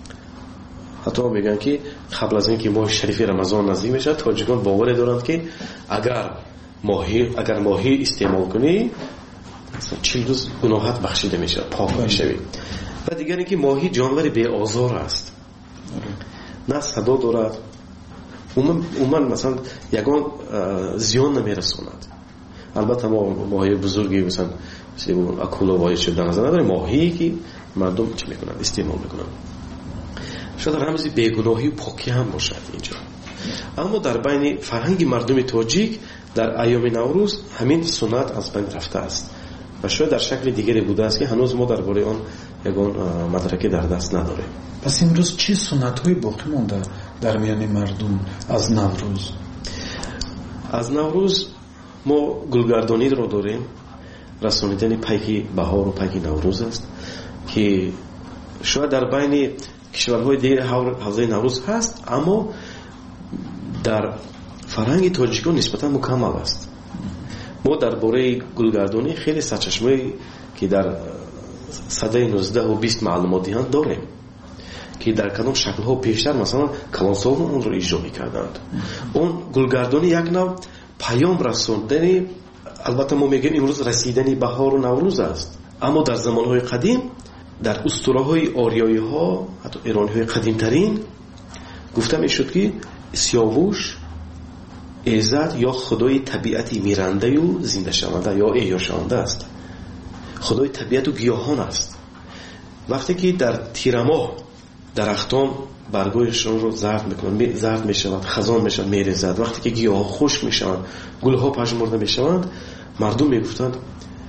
حتی میگن که قبل از اینکه ماه شریف رمضان نزدیک میشه تاجیکان باور دارند که اگر ماهی اگر ماهی استعمال کنی مثلا چهل روز گناهات بخشیده میشه، پاک میشوی. و دیگر اینکه ماهی جانور بی آزار است، نه صدا دارد، عموما مثلا یگان زیان نمیرساند. البته ما ماهی بزرگی مثلا مثل اکولا وای چه در نظر نداریم، ماهی که مردم چه میکنن استعمال میکنن شاید رمزی بیگناهی و پاکی هم باشد اینجا. اما در بین فرهنگ مردم تاجیک در ایام نوروز همین سنت از بین رفته است و شاید در شکل دیگری بوده است که هنوز ما درباره آن یگان مدرکی در دست نداریم. پس امروز چه سنت‌های باقی مانده در میان مردم از نوروز؟ از نوروز ما گلگردانی رو داریم، رسانیدن پیک بهار و پیک نوروز است که شاید در بین کشورهای دیگر حوزه نوروز هست، اما در فرهنگ تاجیکان نسبتا مکمل است. ما درباره گلگردانی خیلی سرچشمه‌ای که در سده نوزده و بیست معلوماتی هم داریم که در کدام شکل‌ها پیشتر مثلا کلانسال‌ها اون رو اجرا می‌کردند. اون گلگردانی یک نوع پیام رساندن، البته ما میگیم امروز رسیدن بهار و نوروز است، اما در زمان‌های قدیم در اسطوره‌های آریایی‌ها حتی ایرانی‌های قدیم‌ترین گفته می‌شد که سیاووش ایزد یا خدای طبیعتی میرنده و زنده شونده یا احیا شونده است، خدای طبیعت و گیاهان است. وقتی که در تیر ماه درختان برگایشان رو زرد میکنند، زرد میشوند، خزان میشوند، میریزد، وقتی که گیاها خشک میشوند، گلها پژمرده میشوند، مردم میگفتند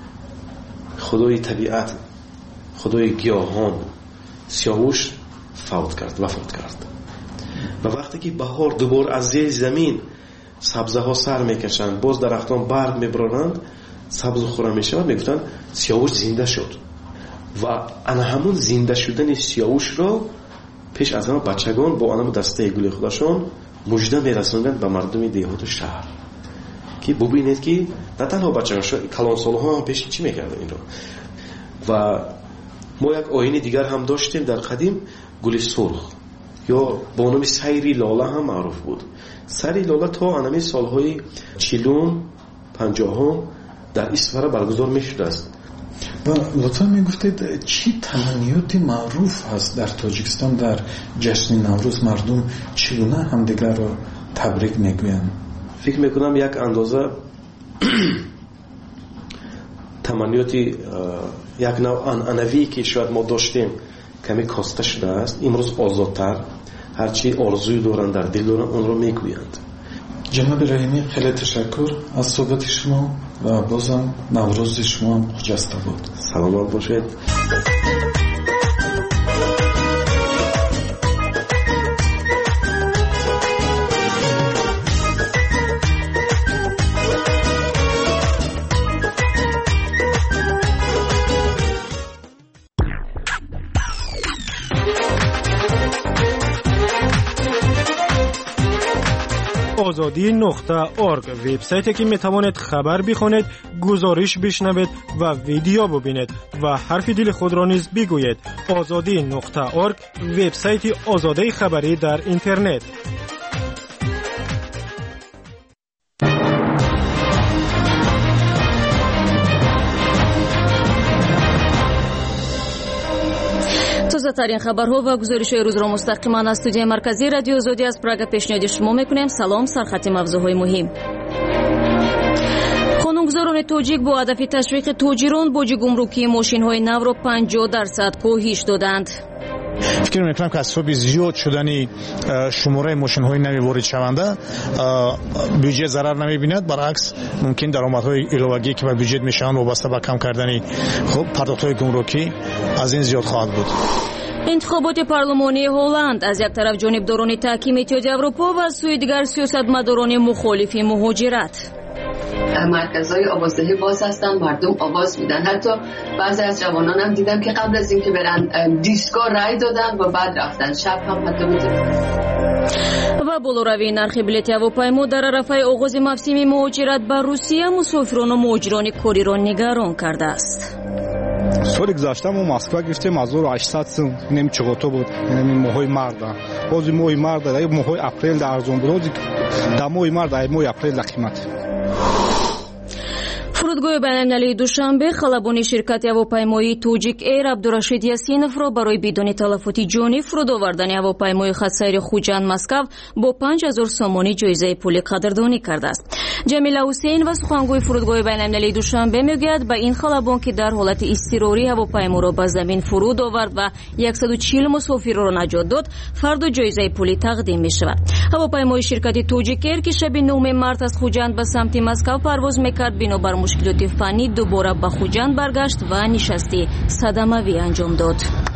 خدای طبیعت، خدای گیاهان سیاووش فوت کرد، وفات کرد. و وقتی که بهار دوباره از زیر زمین سبزه ها سر میکشند، باز درختان برگ میبرند، سبز خورم میشوند، میگفتند سیاووش زنده شد. و انا همون زنده شدن سیاووش را پیش از همه بچگان با آنم دسته گل خودشان مژده میرسوندند به مردم دیهات و شهر که ببینید که نه تنها بچگان کلانسال‌ها هم پیش چی میکردن این را. و ما یک آیین دیگر هم داشتیم در قدیم، گل سرخ یا با نام سیری لاله هم معروف بود. سری لاله تا انمی سالهای چلون پنجاهم در اسفره برگزار می شده است. و لطفا می گفتید چی تمنیات معروف هست در تاجیکستان در جشن نوروز؟ مردم چگونه همدیگر را تبریک میگویند؟ فکر میکنم یک اندازه تمنیاتی یک نوع انعنوی که شاید ما داشتیم کمی کاسته شده است. امروز آزادتر هرچی آرزوی دارند در دل دارند اون رو میگویند. جناب رحیمی خیلی تشکر از صحبت شما و بازم نوروز شما هم خجسته بود. سلامت باشید. آزادی نقطه اورگ وبسایتی که میتوانید خبر بخونید، گزارش بشنوید و ویدیو ببینید و حرف دل خود را نیز بگویید. آزادی نقطه اورگ وبسایت آزادی خبری در اینترنت. تازه‌ترین خبرها و گزارش‌های روز را مستقیما از استودیوی مرکزی رادیو آزادی از پراگ پیشنهاد شما می‌کنیم. سلام، سرخط موضوع‌های مهم. قانونگذاران تاجیک با هدف تشویق تاجران باج گمرکی ماشین‌های نو را پنجاه درصد کاهش دادند. فکر می‌کنم که از سبب زیاد شدن شماره ماشین‌های نو وارد شونده بودجه ضرر نمی‌بیند، برعکس ممکن درآمدهای علاوه‌ای که به بودجه میشن وابسته به کم کردن خب پرداخت‌های گمرکی از این زیاد خواهد بود. انتخابات پارلمانی هلند از یک طرف جانبداران تحکیم اتحاد اروپا و از سوی دیگر سیاستمداران مخالف مهاجرت. مرکزهای آوازدهی باز هستن، مردم آواز میدن. حتی بعضی از جوانان هم دیدم که قبل از اینکه برن دیسکو رای دادن و بعد رفتن. شب هم حتی میدونن. و بالوروی نرخ بلیط هواپیما در عرفه آغاز موسم مهاجرت به روسیه مسافران و مهاجران کاری را نگران کرده است. سال گذشته ما مسکو گرفتیم هزار و هشتصد سوم، اینم چقدر بود؟ یعنی ماهای مرد. باز ماهای مرد در ماهای اپریل در ارزان بود. در ماه مرد در ماه اپریل در قیمت. فرودگاه بین‌المللی دوشنبه خلبان شرکت هواپیمایی توجیک ایر عبدالرشید یاسینов را برای بدون تلفات جانی فرود آوردن هواپیمای خطسیر خوجند مسکو با پنج هزار سومانی جایزه پولی قدردانی کرده است. جمیلا حسین و سخنگوی فرودگاه بین‌المللی دوشنبه میگوید به این خلبان که در حالت اضطراری هواپیما را به زمین فرود آورد و صد و چهل مسافر را نجات داد، فردا جایزه پولی تقدیم می شود. هواپیمای شرکت توجیک ایر که شب نهم مارس از خوجند به سمت مسکو پرواز میکرد، بنابر مشکلات فنی دوباره به خوجند برگشت و نشستی صدموی انجام داد.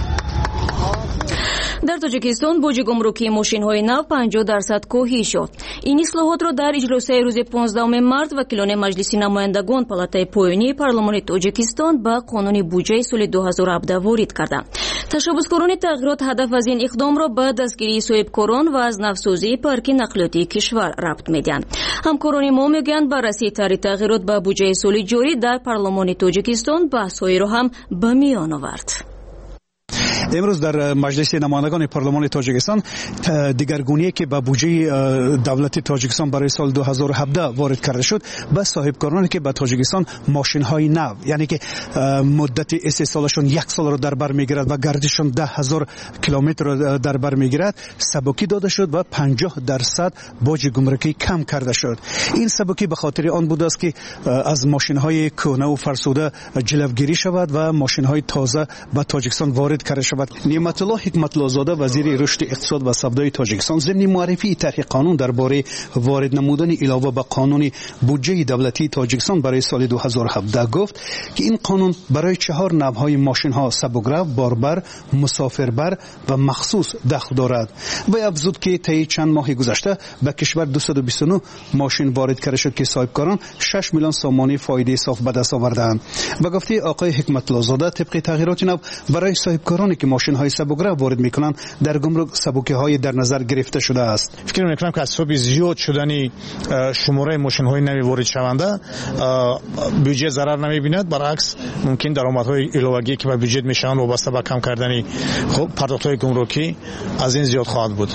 در تاجیکستان باج گمرکی ماشین‌های نو پنجاه درصد کاهش شد. این اصلاحات را در اجلاس روز پانزدهم مارس وکیلان مجلس نمایندگان پالاتای پایانی پارلمان تاجیکستان به قانون بودجه سال دو هزار و هفده وارد کردند. تشبثکاران تغییرات هدف از این اقدام را به دستگیری صاحبکاران و از نوسازی پارک نقلیاتی کشور ربط می‌دهند. همکاران ما میگویند بررسی طرح تغییرات به بودجه سال جاری در پارلمان تاجیکستان بحث‌هایی را هم به میان آورد. امروز در مجلس نمایندگان پارلمان تاجیکستان دیگرگونی که به بودجه دولت تاجیکستان برای سال دو هزار و هفده وارد کرده شد به صاحبکارانی که به تاجیکستان ماشین های نو، یعنی که مدت استحصالشون یک سال را در بر میگیرد و گردششون ده هزار کیلومتر را در بر میگیرد سبکی داده شد و پنجاه درصد باج گمرکی کم کرده شد. این سبکی به خاطر آن بود است که از ماشین های کهنه و فرسوده جلوگیری شود و ماشین های تازه به تاجیکستان وارد کرده شود. نعمت الله حکمت الله زاده وزیر رشد اقتصاد و سودای تاجیکستان ضمن معرفی طرح قانون درباره وارد نمودن علاوه به قانون بودجه دولتی تاجیکستان برای سال دو هزار و هفده گفت که این قانون برای چهار نوع‌های ماشین‌ها سبک‌رو، باربر، مسافربر و مخصوص دخل دارد. و افزود که طی چند ماه گذشته به کشور دویست و بیست و نه ماشین وارد کرده شد که صاحبکاران شش میلیون سومانی فایده صاف به دست آوردند. به گفته آقای حکمت الله زاده طبق تغییرات نو برای صاحبکارانی که ماشین های سبک‌رو وارد میکنند در گمرک سبوکه های در نظر گرفته شده است. فکر میکنم که از سبب زیاد شدن شماره ماشین های نو وارد شونده بودجه ضرر نمیبیند، برعکس ممکن درآمدهای علاوه‌ای که به بودجه میشن وابسته به کم کردن خب پرداخت‌های گمرکی از این زیاد خواهد بود.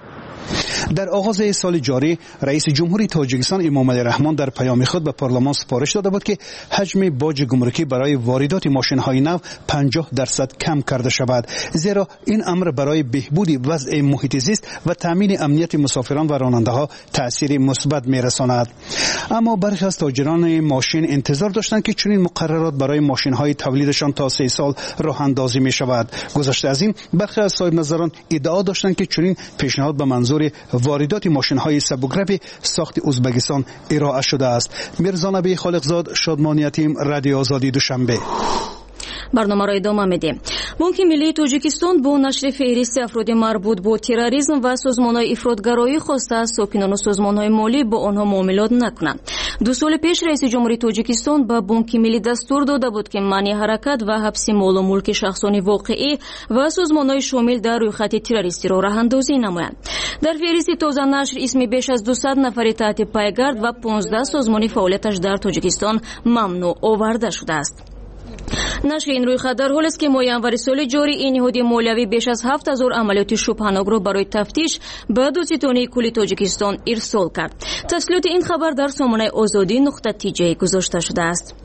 در آغاز سال جاری رئیس جمهوری تاجیکستان امام علی رحمان در پیام خود به پارلمان سفارش داده بود که حجم باج گمرکی برای واردات ماشین‌های نو پنجاه درصد کم کرده شود، زیرا این امر برای بهبود وضع محیط زیست و تامین امنیت مسافران و راننده‌ها تأثیر مثبت می‌رساند. اما برخی از تاجران ماشین انتظار داشتند که چنین مقررات برای ماشین‌های تولیدشان تا سه سال راه اندازی می‌شود. گذشته از این برخی از صاحب نظران ادعا داشتند که چنین پیشنهاد به منظور واردات ماشین‌های سبک‌رو ساخت ازبکستان ارائه شده است. میرزا نبی خالقزاد، شادمان یتیم، رادیو آزادی دوشنبه. برنامه را ادامه میدیم. بانک ملی تاجیکستان با نشر فهرست افراد مربوط با تروریسم و سازمان‌های افراطگرایی خواسته است ساکنان و سازمان‌های مالی با آنها معاملات نکنند. دو سال پیش رئیس جمهوری تاجیکستان به بانک ملی دستور داده بود که منع حرکت و حبس مال و ملک شخصان واقعی و سازمان‌های شامل در رویخط تروریستی را راه‌اندازی نمایند. در فهرست تازه نشر اسم بیش از دویست نفر تحت پایگرد و پانزده سازمان فعالیتش در تاجیکستان ممنوع آورده شده است. نشر این رویخط در حالی است که ماه ینوری سال جاری این نهاد مالیوی بیش از هفت هزار عملیات شبهه‌ناک را برای تفتیش به دادستانی کلی تاجیکستان ارسال کرد. تسلیت این خبر در سامانه آزادی نقطه تی جی گذاشته شده است.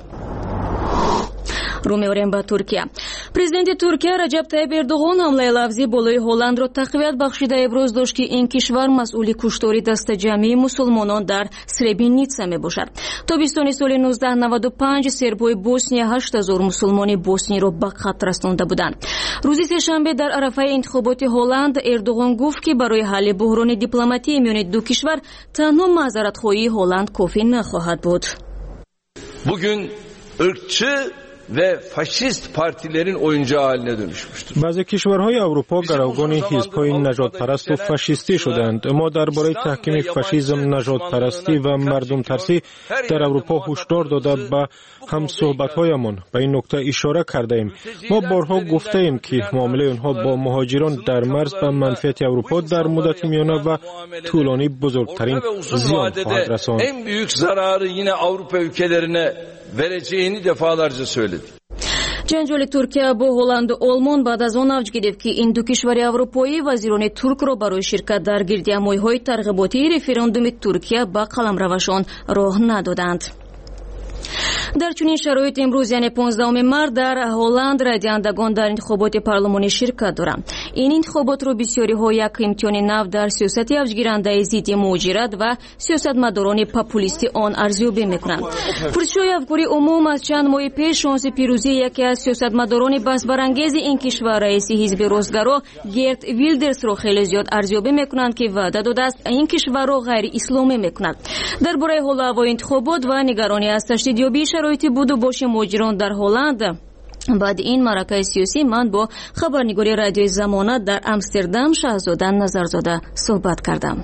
رو می‌آوریم به ترکیه. پرزیدنت ترکیه رجب طیب اردوغان حمله لفظی بالای هلند را تقویت بخشیده ابراز داشت که این کشور مسئول کشتاری دست جمعی مسلمانان در سربرینیتسا میباشد. تابستان سال نوزده نود و پنج سربای بوسنیا هشت هزار مسلمان بوسنی را به قتل رسانده بودند. روز سه‌شنبه در عرفه انتخابات هلند اردوغان گفت که برای حل بحران دیپلماتی میان دو کشور تنها معذرت‌خواهی هلند کافی نخواهد بود. Bugün ırkçı ve faşist partilerin oyuncağı haline dönüşmüştür. بعضی کشورهای اروپا گروگان حزب‌های نژاد پرست و فاشیستی شدند. ما درباره تحکیم فاشیسم، نژاد پرستی و مردم ترسی در اروپا هشدار داده به هم صحبت‌هایمان به این نکته اشاره کرده ایم. ما بارها گفته ایم که معامله آنها با مهاجران در مرز به منفعت اروپا در مدت میانه و طولانی بزرگترین زیان خواهد رساند. En büyük zararı yine Avrupa ülkelerine vereceğini defalarca söyledi. جنجال ترکیه با هلند و آلمان بعد از آن اوج گرفت که این دو کشور اروپایی وزیران ترک را برای شرکت در گردهمایی‌های ترغیباتی رفراندوم ترکیه به قلمروشان راه ندادند. در چنین شرایط امروز یعنی پانزدهم مارس در هلند رایدهندگان در انتخابات پارلمانی شرکت دارند. این انتخابات را بسیاری ها یک امتحان نو در سیاست اوجگیرنده ضد مهاجرت و سیاستمداران پاپولیستی آن ارزیابی میکنند. پرسش‌های افکاری عموم از چند ماه پیش شانس پیروزی یکی از سیاستمداران بحث برانگیز این کشور رئیس حزب راستگرا گرت ویلدرز را خیلی زیاد ارزیابی میکنند که وعده داده است این کشور را غیر اسلامی میکند. درباره حال و هوای انتخابات و نگرانی از تشدیدیابی شرایط بود و باش مهاجران در هلند بعد این معرکه سیاسی من با خبرنگاری رادیوی زمانه در امستردام شهزاده نظرزاده صحبت کردم.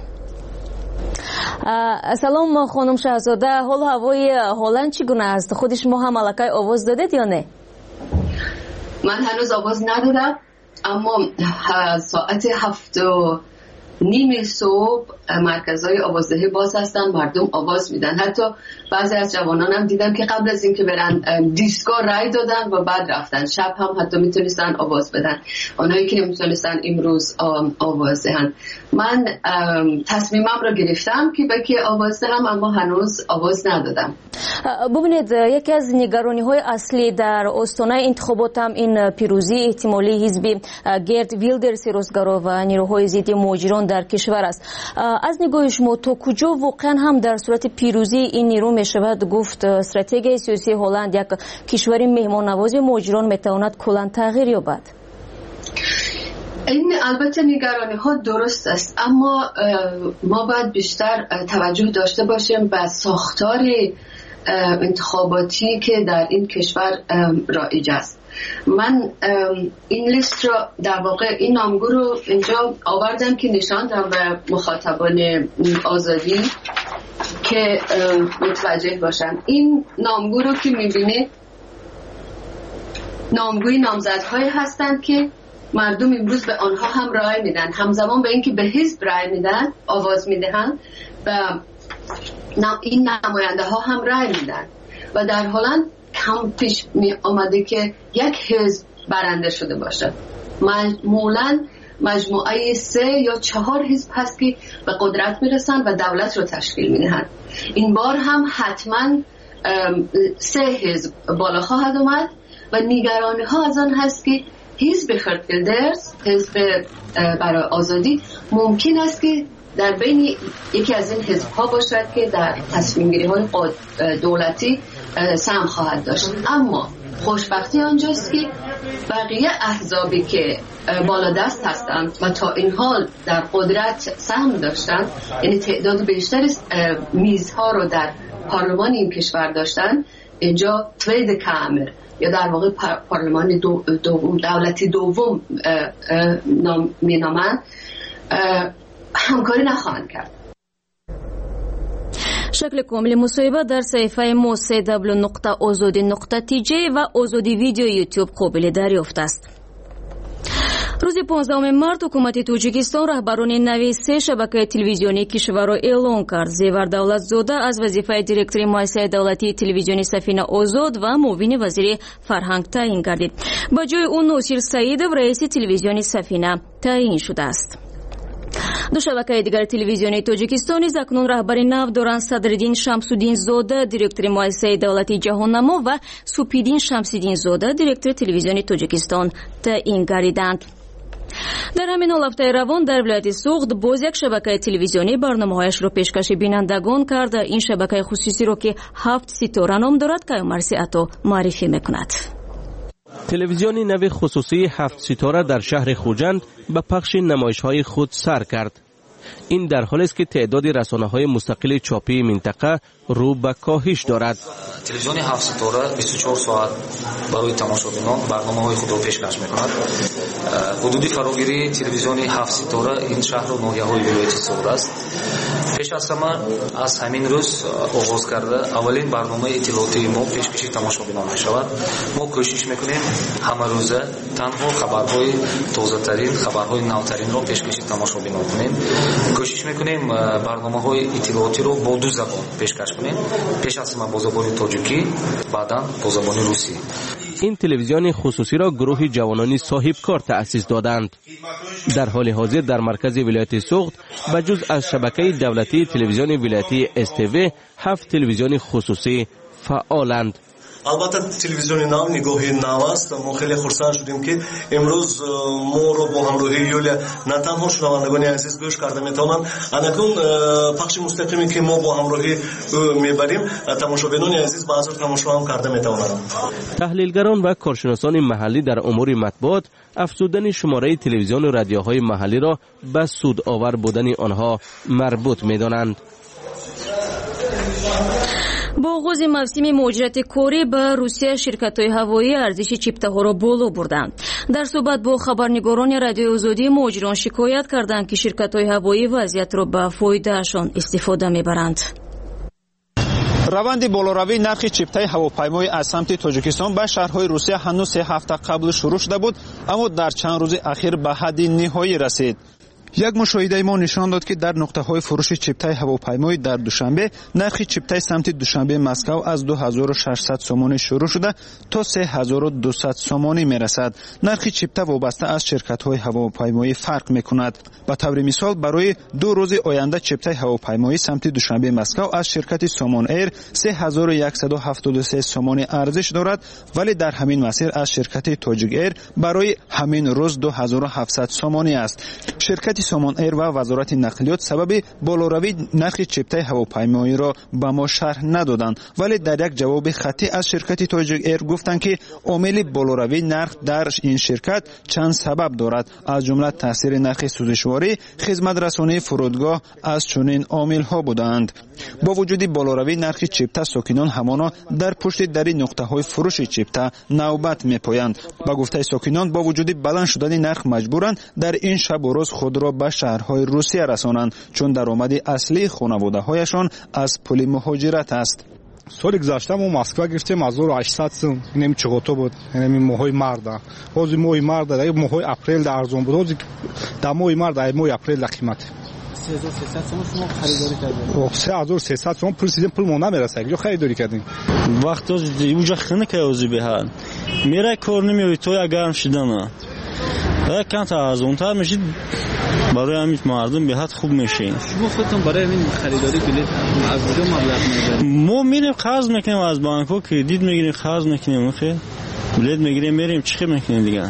سلام خانم شهزاده، حال هوای هلند چگونه است؟ خودش ما هم ملکه آواز دادید یا نه؟ من هنوز آواز ندادم، اما ساعت هفت و نیم صبح مرکزهای آوازدهی باز هستن، مردم آواز میدن. حتی بعضی از جوانان هم دیدم که قبل از اینکه برن دیسکو رای دادن و بعد رفتن. شب هم حتی میتونستن آواز بدن، اونایی که نمیتونستن امروز آواز دهن. من تصمیمم رو گرفتم که بکی آواز دهم، اما هنوز آواز ندادم. ببینید، یکی از نگرانی های اصلی در آستانه انتخابات هم این پیروزی احتمالی حزب گرت ویلدرز راستگرا و نیروهای ضد مهاجران در کشور است. از نگاه شما تا کجا واقعا هم در صورت پیروزی این نیرو می شود گفت استراتژی سیاسی هلند یک کشور مهمان نواز مهاجران میتواند کلاً تغییر یابد؟ این البته نگرانی ها درست است، اما ما باید بیشتر توجه داشته باشیم به ساختار انتخاباتی که در این کشور رایج است. من این لیست را در واقع این نامگو رو اینجا آوردم که نشاندم به مخاطبان آزادی که متوجه باشن. این نامگو رو که میبینید نامگوی نامزدهایی هستند که مردم امروز به آنها هم رای میدن، همزمان به اینکه به حزب رای میدن آواز میدهن و این نماینده ها هم رای میدن و در هلند کم پیش می آمده که یک حزب برنده شده باشه. معمولاً مجموعه سه یا چهار حزب هست که به قدرت میرسن و دولت رو تشکیل میدهن. این بار هم حتما سه حزب بالا خواهد اومد و نگرانی ها از آن هست که حزب خردفیلدرز، حزب برای آزادی، ممکن است که در بین یکی از این حزب ها باشد که در تصمیم گیری های دولتی سهم خواهد داشت. اما خوشبختی آنجاست که بقیه احزابی که بالا دست هستند و تا این حال در قدرت سهم داشتند، یعنی تعداد بیشتر میزها رو در پارلمان این کشور داشتند، اینجا توید کامر یا در واقع پارلمان دو دوم دولتی دوم می نامند، همکاری نخواهند کرد. شکل کامل مصاحبه در صفحه ما سه دبلیو نقطه آزادی نقطه تی جی و آزادی ویدیو یوتیوب قابل دریافت است. روز پانزدهم مارت حکومت توجیکستان رهبران نوی سه شبکه تلویزیونی کشور را اعلام کرد. زیور دولتزاده از وظیفه دیرکتوری مؤسسه دولتی تلویزیونی سفینه آزاد و معاون وزیر فرهنگ تعیین گردید. با جای او ناصر سعیدов رئیس تلویزیونی سفینه تعیین شده است. دو شبکه دیگر تلویزیونی توجیکستان اکنون رهبر نو دارند. صدرالدین شمسالدین زاده دیرکتور مؤسسه دولتی جهاننما و سپیدین شمسالدین زاده دیرکتور تلویزیونی توجیکستان تعیین گردیدند. در همین حال هفته روان در ولایت سوخت باز یک شبکه تلویزیونی برنامه‌هایش را پیشکش بینندگان کرد. این شبکه خصوصی را که هفت ستاره نام دارد که مرسی عطا معرفی میکند. تلویزیون نو خصوصی هفت ستاره در شهر خوجند به پخش نمایش‌های خود سر کرد. این در حالی است که تعداد رسانه‌های مستقل چاپی منطقه رو به کاهش دارد. تلویزیون هفت ستاره بیست و چهار ساعت برای تماشاچیان برنامه‌های خود را پیشکش می‌کند. حدود فراگیری تلویزیون هفت ستاره این شهر و ناحیه‌های ولایت سوخت است. پیش از همه از همین روز آغاز کرده اولین برنامه اطلاعاتی ما پیشکشی تماشاچیان می‌شود. ما کوشش می‌کنیم همه روزه تنها خبرهای تازه‌ترین، خبرهای نوترین را پیشکشی تماشاچیان کنیم. کوشش می‌کنیم برنامه‌های اطلاعاتی را با دو زبان پیشکش کنیم. پیش از همه با زبان تاجیکی، بعداً با زبان روسی. این تلویزیون خصوصی را گروه جوانان صاحب کار تأسیس دادند. در حال حاضر در مرکز ولایت سوخت بجز از شبکه دولتی تلویزیون ولایتی اس تی وی هفت تلویزیون خصوصی فعالند. البته تلویزیون نو نگاهی نو است. ما خیلی خرسند شدیم که امروز ما رو با همراهی یولیا نه تنها شنوندگان عزیز گوش کرده میتونن انکون پخش مستقیمی که ما با همراهی میبریم تماشاچیان عزیز با حضور تماشا هم کرده میتونن. تحلیلگران و کارشناسان محلی در امور مطبوعات افزودن شماره تلویزیون و رادیوهای محلی را به سود آور بودن آنها مربوط میدانند. با آغاز موسم مهاجرت کاری به روسیه شرکت‌های هوایی ارزش چیپته‌ها را بالا بردند. در صحبت با خبرنگاران رادیوی آزادی مهاجران شکایت کردند که شرکت‌های هوایی وضعیت را به فایدهشان استفاده می‌برند. روند بالاروی نرخ چیپتای هواپیمایی از سمت تاجیکستان به شهرهای روسیه هنوز سه هفته قبل شروع شده بود، اما در چند روز اخیر به حد نهایی رسید. یک مشاهده ما نشان داد که در نقطه‌های فروش چیپتای هواپیمایی در دوشنبه نرخ چیپتای سمت دوشنبه مسکو از دو هزار و ششصد سومانی شروع شده تا سه هزار و دویست سومانی میرسد. نرخ چیپتا وابسته از شرکت‌های هواپیمایی فرق می‌کند. به طور مثال برای دو روز آینده چیپتای هواپیمایی سمت دوشنبه مسکو از شرکت سومون ایر سه هزار و صد و هفتاد و سه سومانی ارزش دارد، ولی در همین مسیر از شرکت تاجیک ایر برای همین روز دو هزار و هفتصد سومانی است. شرکت سومون ایر و وزارت نقلیات سبب بالاروی نرخ چیپتای هواپیمایی را به ما شرح ندادند، ولی در یک جواب خطی از شرکت تاجیک ایر گفتند که عامل بالاروی نرخ در این شرکت چند سبب دارد، از جمله تاثیر نرخ سوزشواری، خدمت رسانی فرودگاه از چنین عامل‌ها بودند. با وجود بالاروی نرخ چیپتا ساکنان همانا در پشت دری نقطه‌های فروش چیپتا نوبت می‌پویند. با گفته ساکنان با وجود بلند شدن نرخ مجبورند در این شب و روز خود را به شهرهای روسیه رسانند، چون درآمد اصلی خانواده‌هایشان از پول مهاجرت است. سال گذشته ما مسکو گرفتیم از هزار و هشتصد سوم، اینم چقدر بود؟ اینم ماهای مرد. روز ماه مرد در ماه اپریل در ارزان بود. روز در ماه مرد در ماه اپریل در قیمت سه هزار و سیصد سوم شما خریداری کردید. سه هزار و سیصد سوم پول سیزن پول ما نمیرسه. کجا خریداری کردیم؟ وقت اونجا خنک اوزی بهاد. میره کار نمیوی تو اگرم شدن. یکم تا از اون تا میشید برای همین مردم به حد خوب میشین. شما خودتون برای همین خریداری بلیط از کجا مبلغ میگیرید؟ ما میریم قرض میکنیم از بانک‌ها، کردیت میگیریم، قرض میکنیم، خیلی بلیط میگیریم میریم چیکار میکنیم دیگه.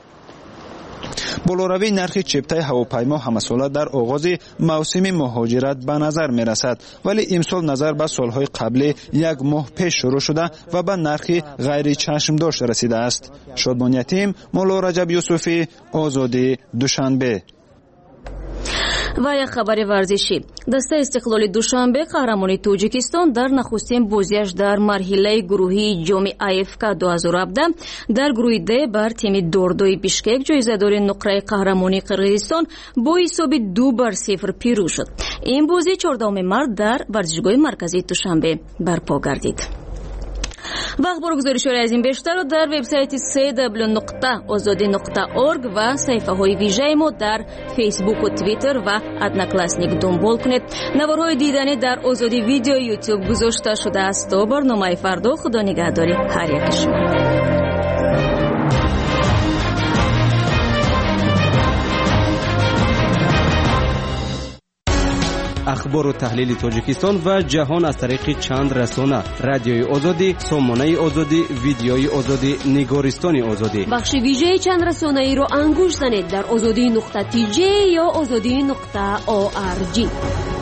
بالاروی نرخ چیپتای هواپیما همساله در آغاز موسم مهاجرت به نظر می رسد، ولی امسال نظر به سالهای قبلی یک ماه پیش شروع شده و به نرخ غیر چشم داشت رسیده است. شادمان یتیم، مولا رجب یوسفی، آزادی، دوشنبه. و یک خبر ورزشی. دسته استقلال دوشنبه قهرمانی توجیکستان در نخستین بازیش در مرحله گروهی جام آیفکا دو هزار و هفده در گروه د بر تیم دوردوی بیشکک جایزه‌دار نقره قهرمانی قرقیزستان با حساب دو بر صفر پیروز شد. این بازی چهاردهم مارس در ورزشگاه مرکزی دوشنبه برپا گردید. و اخبار گزارش‌های از این بیشتر رو در وبسایت سه دبلیو نقطه آزادی نقطه اورگ و صفحه های ویژه ما در فیسبوک و توییتر و ادنا کلاسنیک دنبال کنید. نوارهای دیدنی در آزادی ویدیو یوتیوب گذاشته شده است. تا برنامه فردا، خدا نگهداری هر یک شما. اخبار و تحلیل تاجیکستان و جهان از طریق چند رسانه: رادیوی آزادی، سامانه آزادی، ویدیوی آزادی، نگارستان آزادی. بخش ویژه چند رسانه ای رو انگوش زنید در آزادی نقطه تی جی یا آزادی نقطه او آر جی.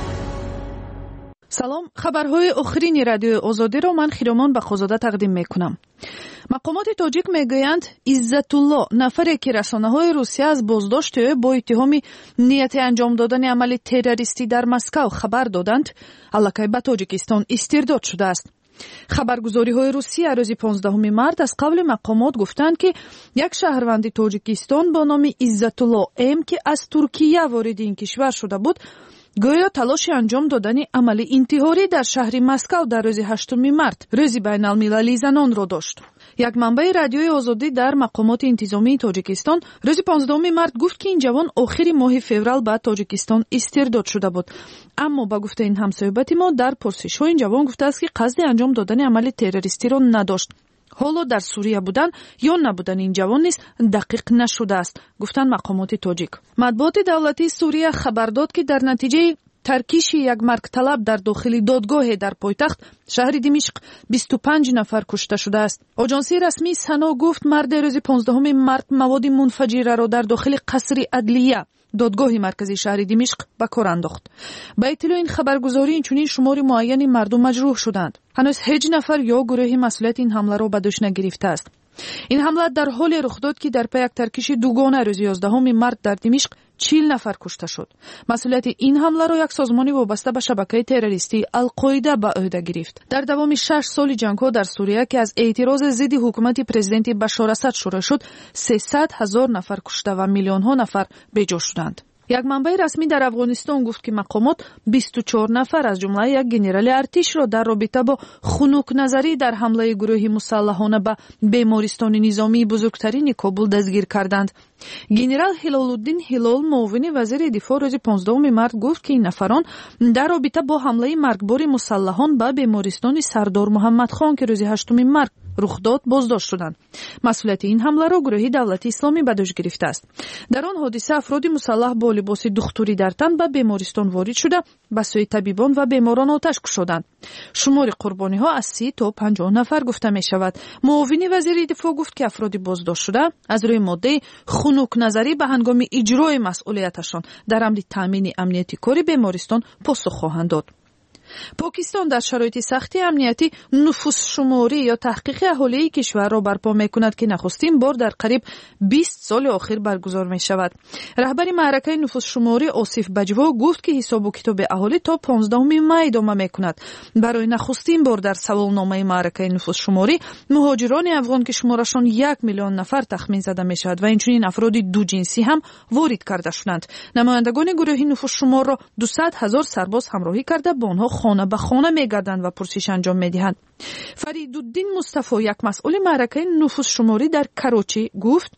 سلام، خبرهای آخرین رادیو آزادی رو من خیرامان بخوزاده تقدیم میکنم. مقامات تاجیک میگویند عزتالله، نفری که رسانه‌های روسیه از بازداشت با اتهام نیت انجام دادن عمل تروریستی در مسکو خبر دادند، الکی به تاجیکستان استرداد شده است. خبرگزاری‌های روسیه روز پانزدهم مارس از قبل مقامات گفتند که یک شهروند تاجیکستان با نام عزتالله ام که از ترکیه وارد این کشور شده بود، گویا تلاش انجام دادن عمل انتحاری در شهر مسکو در روز هشتم مارس، روز بین المللی زنان را داشت. یک منبع رادیوی آزادی در مقامات انتظامی تاجیکستان روز پانزدهم مارس گفت که این جوان آخر ماه فوریه به تاجیکستان استرداد شده بود. اما با گفته این همصحبت ما در پرسش‌ها این جوان گفته است که قصد انجام دادن عمل تروریستی را نداشت. حالا در سوریه بودن یا نبودن این جوان نیز دقیق نشده است، گفتن مقامات تاجیک. مطبوعات دولتی سوریه خبر داد که در نتیجه ترکیش یک مرگ طلب در داخل دادگاه در پایتخت شهر دمشق بیست و پنج نفر کشته شده است. آژانسی رسمی سنا گفت مرد روز پانزدهم مارس مواد منفجره را در داخل قصر عدلیه دادگاه مرکزی شهر دمشق به کار انداخت. با اطلاع این خبرگزاری اینچنین شمار معینی مردم مجروح شدند. هنوز هیچ نفر یا گروهی مسئولیت این حمله را به دوش نگرفته است. این حمله در حال رخ داد که در پی یک ترکیش دوگانه روز یازدهم مارس در دمشق چهل نفر کشته شد. مسئولیت این حمله را یک سازمان وابسته به شبکه تروریستی القاعده به عهده گرفت. در دوام شش سال جنگ‌ها در سوریه که از اعتراض ضد حکومت پرزیدنت بشار اسد شروع شد، سیصد هزار نفر کشته و میلیون‌ها نفر بجا شدند. یک منبع رسمی در افغانستان گفت که مقامات بیست و چهار نفر از جمله یک گنرال ارتش را در رابطه با خنک نظری در حمله گروه مسلحانه به بیمارستان نظامی بزرگترین کابل دستگیر کردند. گنرال هلال‌الدین هلال، معاون وزیر دفاع، روز پانزدهم مارس گفت که این نفران در رابطه با حمله مرگبار مسلحان به بیمارستان سردار محمد خان که روز هشتم مارس رخ داد بازداشت شدند. مسئولیت این حمله را گروه دولت اسلامی به دوش گرفته است. در آن حادثه افراد مسلح با لباس دکتری در تن به بیمارستان وارد شده به سوی طبیبان و بیماران آتش کشیدند. شمار قربانی ها از سی تا پنجاه نفر گفته می شود. معاون وزیر دفاع گفت که افراد بازداشت شده از روی ماده خنک نظری به هنگام اجرای مسئولیتشان در عمل تامین امنیتی کاری بیمارستان پاسخ خواهند داد. پاکستان در شرایط سختی امنیتی نفوس شماری یا تحقیق اهالی کشور را برپا می‌کند که نخستین بار در قریب بیست سال اخیر برگزار می‌شود. رهبر معرکه نفوس شماری آصف بجوا گفت که حساب و کتاب اهالی تا پانزدهم می ادامه می‌کند. برای نخستین بار در سوالنامه معرکه نفوس شماری مهاجران افغان که شمارشان یک میلیون نفر تخمین زده می‌شود و اینچنین افراد دو جنسی هم وارد کرده شدند. نمایندگان گروه نفوس شمار را دویست هزار سرباز همراهی کرده با آنها خانه به خانه می‌گردند و پرسش انجام می‌دهند. فریدالدین مصطفی، یک مسئول معرکه نفوس شماری در کراچی، گفت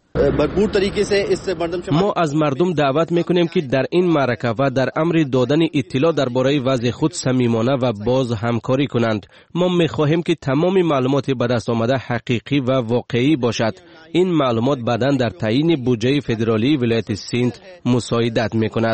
ما از مردم دعوت میکنیم که در این معرکه و در امر دادن اطلاع درباره وضع خود صمیمانه و باز همکاری کنند. ما میخواهیم که تمام معلومات به دست آمده حقیقی و واقعی باشد. این معلومات بعداً در تعیین بودجه فدرالی ولایت سند مساعدت میکند.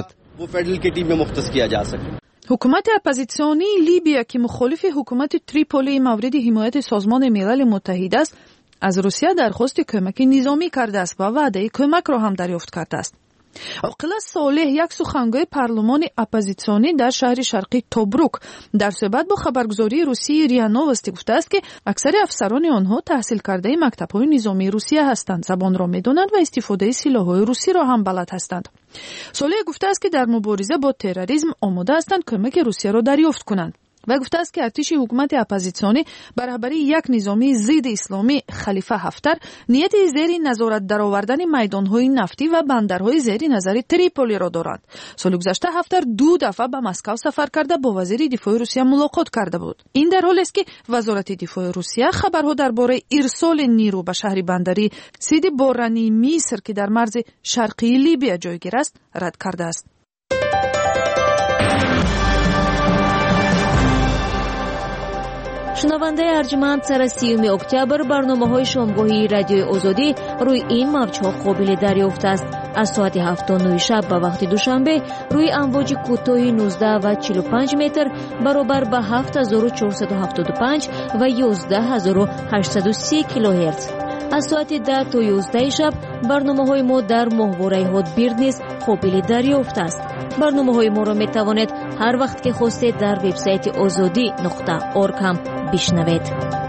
حکومت اپوزیسیونی لیبیا که مخالف حکومت تریپولی مورد حمایت سازمان ملل متحد است، از روسیه درخواست کمک نظامی کرده است و وعده کمک را هم دریافت کرده است. عاقله صالح یک سخنگوی پارلمان اپوزیسیونی در شهر شرقی توبروک در صحبت با خبرگزاری روسی ریا نووستی گفته است که اکثر افسران آنها تحصیل کرده مکتب‌های نظامی روسیه هستند، زبان را می‌دانند و استفاده سلاح‌های روسی را هم بلد هستند. صالح گفته است که در مبارزه با تروریسم آماده هستند کمک روسیه را دریافت کنند و گفته است که ارتش حکومت اپوزیسیونی بر رهبری یک نظامی ضد اسلامی خلیفه هفتر نیت زیر نظارت درآوردن میدان‌های نفتی و بندرهای زیر نظر تریپولی را دارند. سال گذشته هفتر دو دفعه به مسکو سفر کرده با وزیر دفاع روسیه ملاقات کرده بود. این در حالی است که وزارت دفاع روسیه خبرها درباره ارسال نیرو به شهر بندری سیدی بارانی مصر که در مرز شرقی لیبیا جایگیر است رد کرده است. شنونده ارجمند، سر سیوم اکتبر برنامه‌های شامگاهی رادیوی آزادی روی این موج‌ها قابل دریافت است. از ساعت هفت تا نه شب به وقت دوشنبه روی امواج کوتاه نوزده و چهل و پنج متر برابر به هفت هزار و چهارصد و هفتاد و پنج و یازده هزار و هشتصد و سی کیلوهرتز. از ساعت ده تا یازده شب برنامه‌های ما در ماهواره هاتبیرد نیز قابل دریافت است. برنامه‌های ما را می‌توانید هر وقت که خواستید در وبسایت آزادی نقطه اورگ هم بشنوید.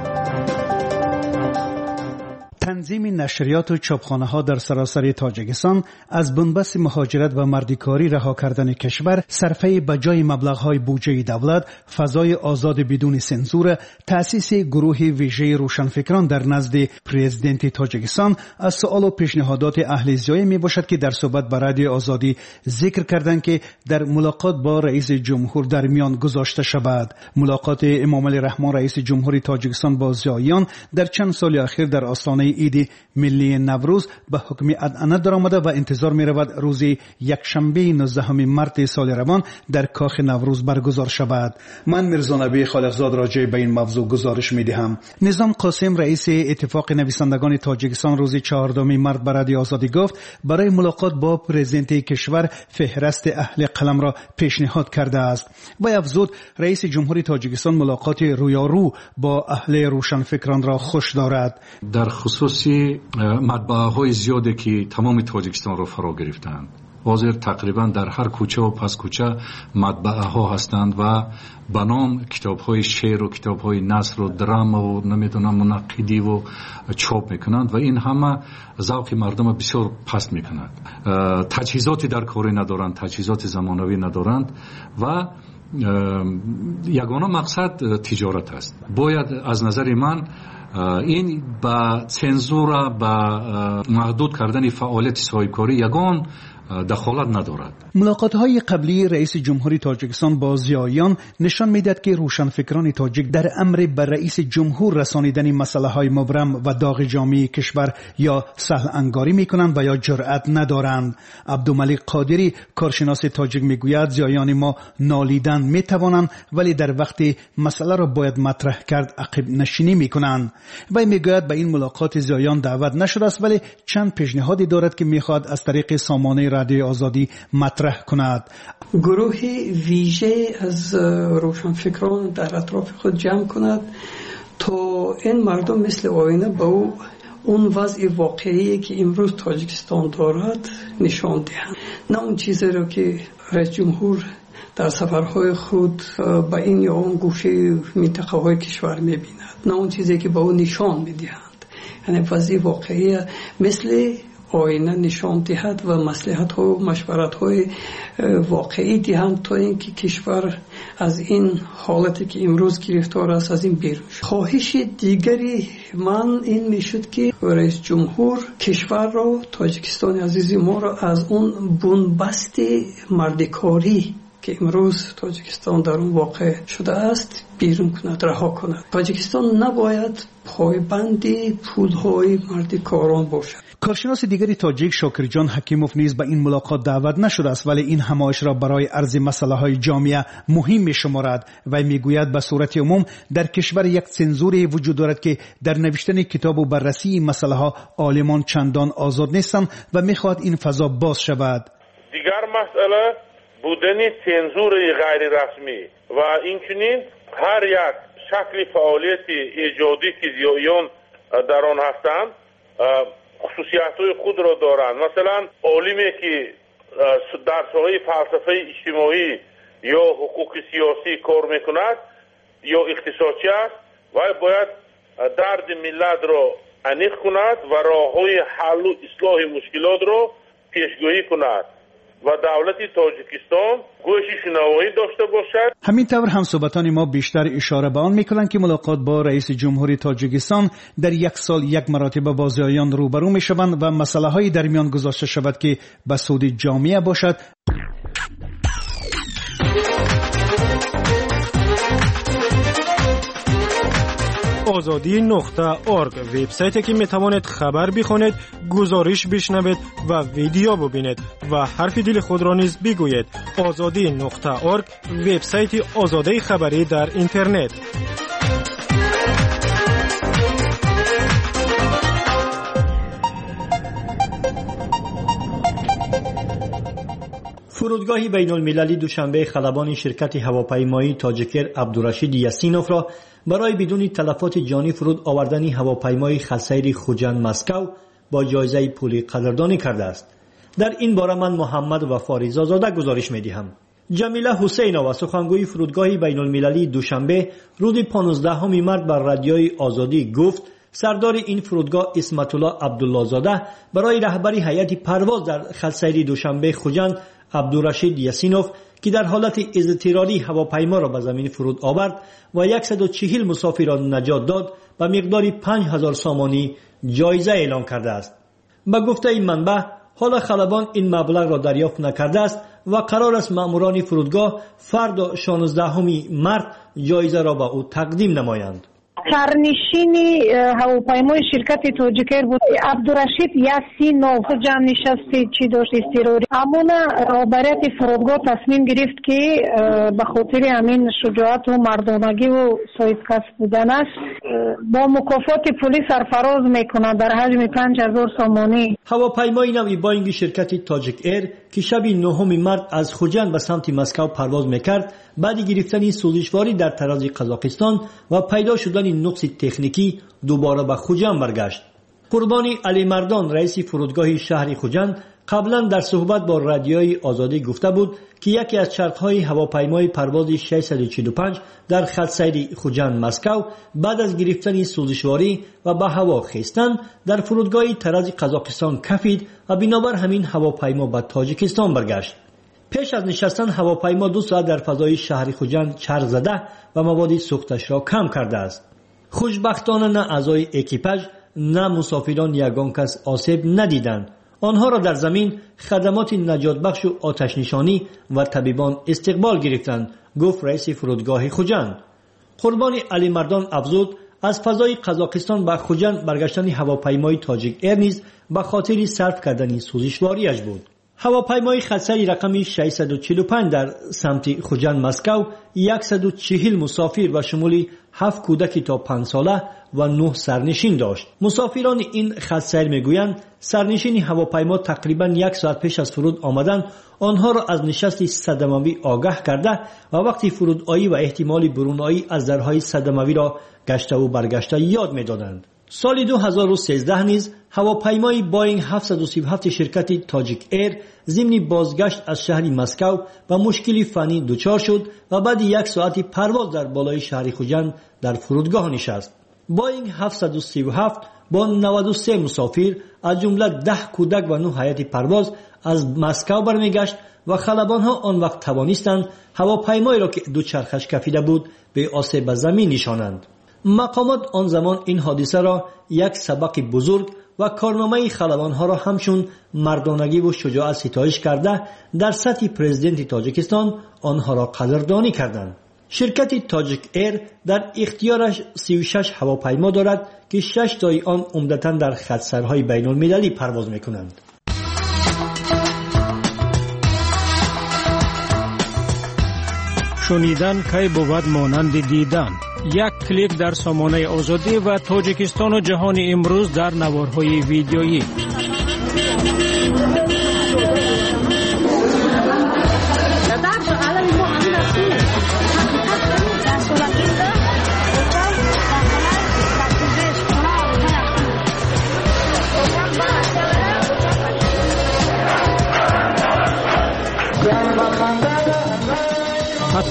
تنظیم نشریات و چاپخانه‌ها در سراسر تاجیکستان از بنبست مهاجرت و مردکاری رها کردن کشور، صرفه بجای مبلغ‌های بودجه دولت، فضای آزاد بدون سنسور، تأسیس گروه ویژه روشنفکران در نزد پرزیدنت تاجیکستان از سؤال و پیشنهادات اهل زیایه میباشد که در صحبت با رادیو آزادی ذکر کردند که در ملاقات با رئیس جمهور در میان گذاشته شود. ملاقات امام علی رحمان رئیس جمهوری تاجیکستان با زیایان در چند سال اخیر در آستانه عید ملی نوروز به حکم ادعنه درآمده و انتظار می رود روز یکشنبه نوزدهم مارس سال روان در کاخ نوروز برگزار شود. من میرزا نبی خالقزاد راجع به این موضوع گزارش می دهم. نظام قاسم رئیس اتفاق نویسندگان تاجیکستان روز چهاردهم مارس به رادیو آزادی گفت برای ملاقات با پرزیدنت کشور فهرست اهل قلم را پیشنهاد کرده است و افزود رئیس جمهوری تاجیکستان ملاقات رویارو با اهل روشنفکران را خوش دارد. در خصوصی مطبعه های زیاده که تمام تاجیکستان را فرا گرفتند. حاضر تقریبا در هر کوچه و پس کوچه مطبعه ها هستند و به نام کتاب های شعر و کتاب های نثر و درام و نمیدونم منقدی و چاپ میکنند و این همه ذوق مردم بسیار پست میکنند. تجهیزاتی در کاری ندارند، تجهیزات زمانوی ندارند و یگانه مقصد تجارت است. باید از نظر من این با سنزور با محدود کردن فعالیت صاحبکاری یگان دخالت ندارد. ملاقات‌های قبلی رئیس جمهوری تاجیکستان با زیایان نشان می‌دهد که روشنفکران تاجیک در امر بر رئیس جمهور رسانیدن مسائل مبرم و داغ جامعه کشور یا سهل انگاری می‌کنند و یا جرأت ندارند. عبدالملک قادری کارشناس تاجیک می‌گوید زیایان ما نالیدن می‌توانند ولی در وقت مسئله را باید مطرح کرد عقب نشینی می‌کنند. و می‌گوید به این ملاقات زیایان دعوت نشده است ولی چند پیشنهادی دارد که می‌خواهد از طریق سامانه رادیو آزادی مطرح کند. گروه ویژه از روشنفکران در اطراف خود جمع کند تا این مردم مثل آینه به او اون وضع واقعی که امروز تاجیکستان دارد نشان دهند، نه اون چیزی رو که رئیس جمهور در سفرهای خود به این یا اون گوشه منطقه های کشور میبیند، نه اون چیزی که به او نشان میدهند. یعنی وضع واقعی مثل آینه نشان دهد و مصلحت ها و مشورت های واقعی دهند تا اینکه کشور از این حالتی که امروز گرفتار است از این بیرون شد. خواهش دیگری من این میشد که رئیس جمهور کشور را، تاجیکستان عزیز ما را از اون بنبست مردکاری که امروز تاجیکستان در اون واقع شده است بیرون کند، رها کند. تاجیکستان نباید پایبند پولهای مردکاران باشد. کارشناس دیگری تاجیک شاکرجان حکیموف نیز به این ملاقات دعوت نشده است ولی این همایش را برای عرض مسائل جامعه مهم می‌شمارد و میگوید به صورت عموم در کشور یک سنزوری وجود دارد که در نوشتن کتاب و بررسی مسائل عالمان چندان آزاد نیستند و می‌خواهد این فضا باز شود. دیگر مسئله بودن سنزور غیر رسمی و اینچنین هر یک شکل فعالیت ایجادی که زیایان در آن هستند خصوصیت‌های خود را دارند. مثلا عالمی که در ساحه فلسفه اجتماعی یا حقوق سیاسی کار میکند یا اقتصادی است و باید درد ملت را عمیق کند و راههای حل و اصلاح مشکلات را پیشگویی کند و دولت تاجیکستان گوش شنوایی داشته باشد. همین طور هم صحبتان ما بیشتر اشاره به آن میکنند که ملاقات با رئیس جمهوری تاجیکستان در یک سال یک مرتبه با زایان روبرو میشوند و مسئله های در میان گذاشته شود که به سود جامعه باشد. آزادی نقطه ارگ وبسایتی که میتوانید خبر بخونید، گزارش بشنوید و ویدیو ببینید و حرف دل خود را نیز بگویید. آزادی نقطه ارگ وبسایت آزادی خبری در اینترنت. فرودگاه بین المللی دوشنبه خلبان شرکت هواپیمایی تاجیکر عبدالرشید یاسینوف را برای بدون تلفات جانی فرود آوردن هواپیمای خلسیر خوجند مسکو با جایزه پولی قدردانی کرده است. در این باره من محمد وفاریزا زاده گزارش می‌دهم. جمیله حسینова سخنگوی فرودگاه بین المللی دوشنبه روز پانزدهم مارس بر رادیوی آزادی گفت سردار این فرودگاه اسمت الله عبدالله زاده برای رهبری هیئت پرواز در خلسیر دوشنبه خوجند عبدالرشید یاسینوف که در حالت اضطراری هواپیما را به زمین فرود آورد و صد و چهل مسافر را نجات داد به مقدار پنج هزار سامانی جایزه اعلام کرده است. به گفته این منبع حالا خلبان این مبلغ را دریافت نکرده است و قرار است ماموران فرودگاه فردا شانزدهم مارس جایزه را به او تقدیم نمایند. سرنشین هواپیمای شرکت تاجیکر بود عبدالرشید یاسینوف. جمع نشستی چی داشت استراری امونه رهبریت فرودگاه تصمیم گرفت که به خاطر همین شجاعت و مردانگی و صاحب‌کسب بودن است با مکافات پولی سرفراز میکنه در حجم پنج هزار سامانی. هواپیمای نوعی باینگ شرکت تاجیک ایر که شب نهم مارس از خوجند به سمت مسکو پرواز میکرد بعد گرفتن سوزشواری در تراز قزاقستان و پیدا شدن نقص تکنیکی دوباره به خوجند برگشت. قربانی علی مردان رئیس فرودگاه شهر خوجند قبلا در صحبت با رادیوی آزادی گفته بود که یکی از چرخهای هواپیمای پرواز ششصد و چهل و پنج در خط سیر خوجند مسکو بعد از گرفتن سوزشواری و به هوا خیستن در فرودگاه تراز قزاقستان کفید و بنابر همین هواپیما به تاجیکستان برگشت. پیش از نشستن هواپیما دو ساعت در فضای شهر خوجند چرخ زده و مواد سوختش را کم کرده است. خوشبختانه نه اعضای اکیپاژ نه مسافران یگان کس آسیب ندیدند. آنها را در زمین خدمات نجات بخش و آتش نشانی و طبیبان استقبال گرفتند، گفت رئیس فرودگاه خوجند. قربانی علی مردان افزود از فضای قزاقستان به خوجند برگشتن هواپیمای تاجیک ایر نیز به خاطر صرف کردن سوزشواریش بود. هواپیمای خطسری رقم ششصد و چهل و پنج در سمت خوجند مسکو صد و چهل مسافر و شمول هفت کودک تا پنج ساله و نه سرنشین داشت. مسافران این خطسر میگویند سرنشین هواپیما تقریبا یک ساعت پیش از فرود آمدن آنها را از نشست صدموی آگاه کرده و وقتی فرود آیی و احتمال برون آیی از درهای صدموی را گشته و برگشته یاد میدادند. سال دو هزار و سیزده نیز هواپیمای باینگ هفتصد و سی و هفت شرکت تاجیک ایر ضمن بازگشت از شهر مسکو و مشکلی فنی دچار شد و بعد یک ساعتی پرواز در بالای شهر خوجند در فرودگاه نشست. باینگ هفتصد و سی و هفت با نود و سه مسافر از جمله ده کودک و نه هیئت پرواز از مسکو برمیگشت و خلبانها آن وقت توانستند هواپیمایی را که دو چرخش کفیده بود به آسیب زمین نشانند. مقامات آن زمان این حادثه را یک سبق بزرگ و کارنامه خلبانها را همچون مردانگی و شجاعت ستایش کرده در سطح پرزیدنت تاجیکستان آنها را قدردانی کردند. شرکت تاجیک ایر در اختیارش سی و شش هواپیما دارد که شش تای آن عمدتاً در خطسرهای بین المللی پرواز میکنند. شنیدن کی بود مانند دیدن. یک کلیک در سامانه آزادی و تاجیکستان و جهان امروز در نوارهای ویدیویی.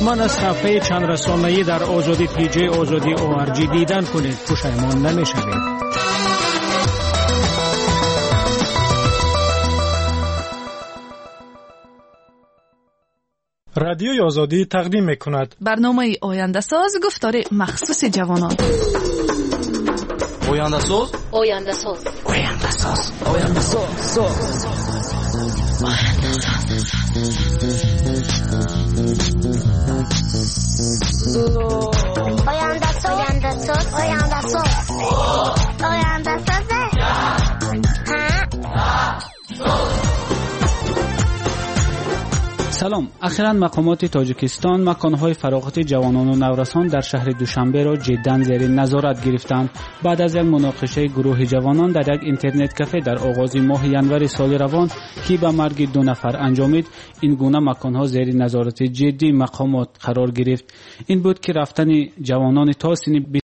من از صفحه چند رسانه‌ای در آزادی پیجی آزادی او آر جی دیدن کنید، پشیمان نمی‌شوید. رادیوی آزادی تقدیم می‌کند برنامه آینده ساز، گفتار مخصوص جوانان. آینده ساز آینده ساز آینده ساز آینده ساز آینده ساز آینده ساز آینده ساز آینده ساز سلام. اخیراً مقامات تاجیکستان مکانهای فراغت جوانان و نورسان در شهر دوشنبه را جداً زیر نظارت گرفتند. بعد از یک مناقشه گروه جوانان در یک اینترنت کافه در آغاز ماه ینور سال روان که به مرگ دو نفر انجامید، این گونه مکانها زیر نظارت جدی مقامات قرار گرفت. این بود که رفتن جوانان تا سن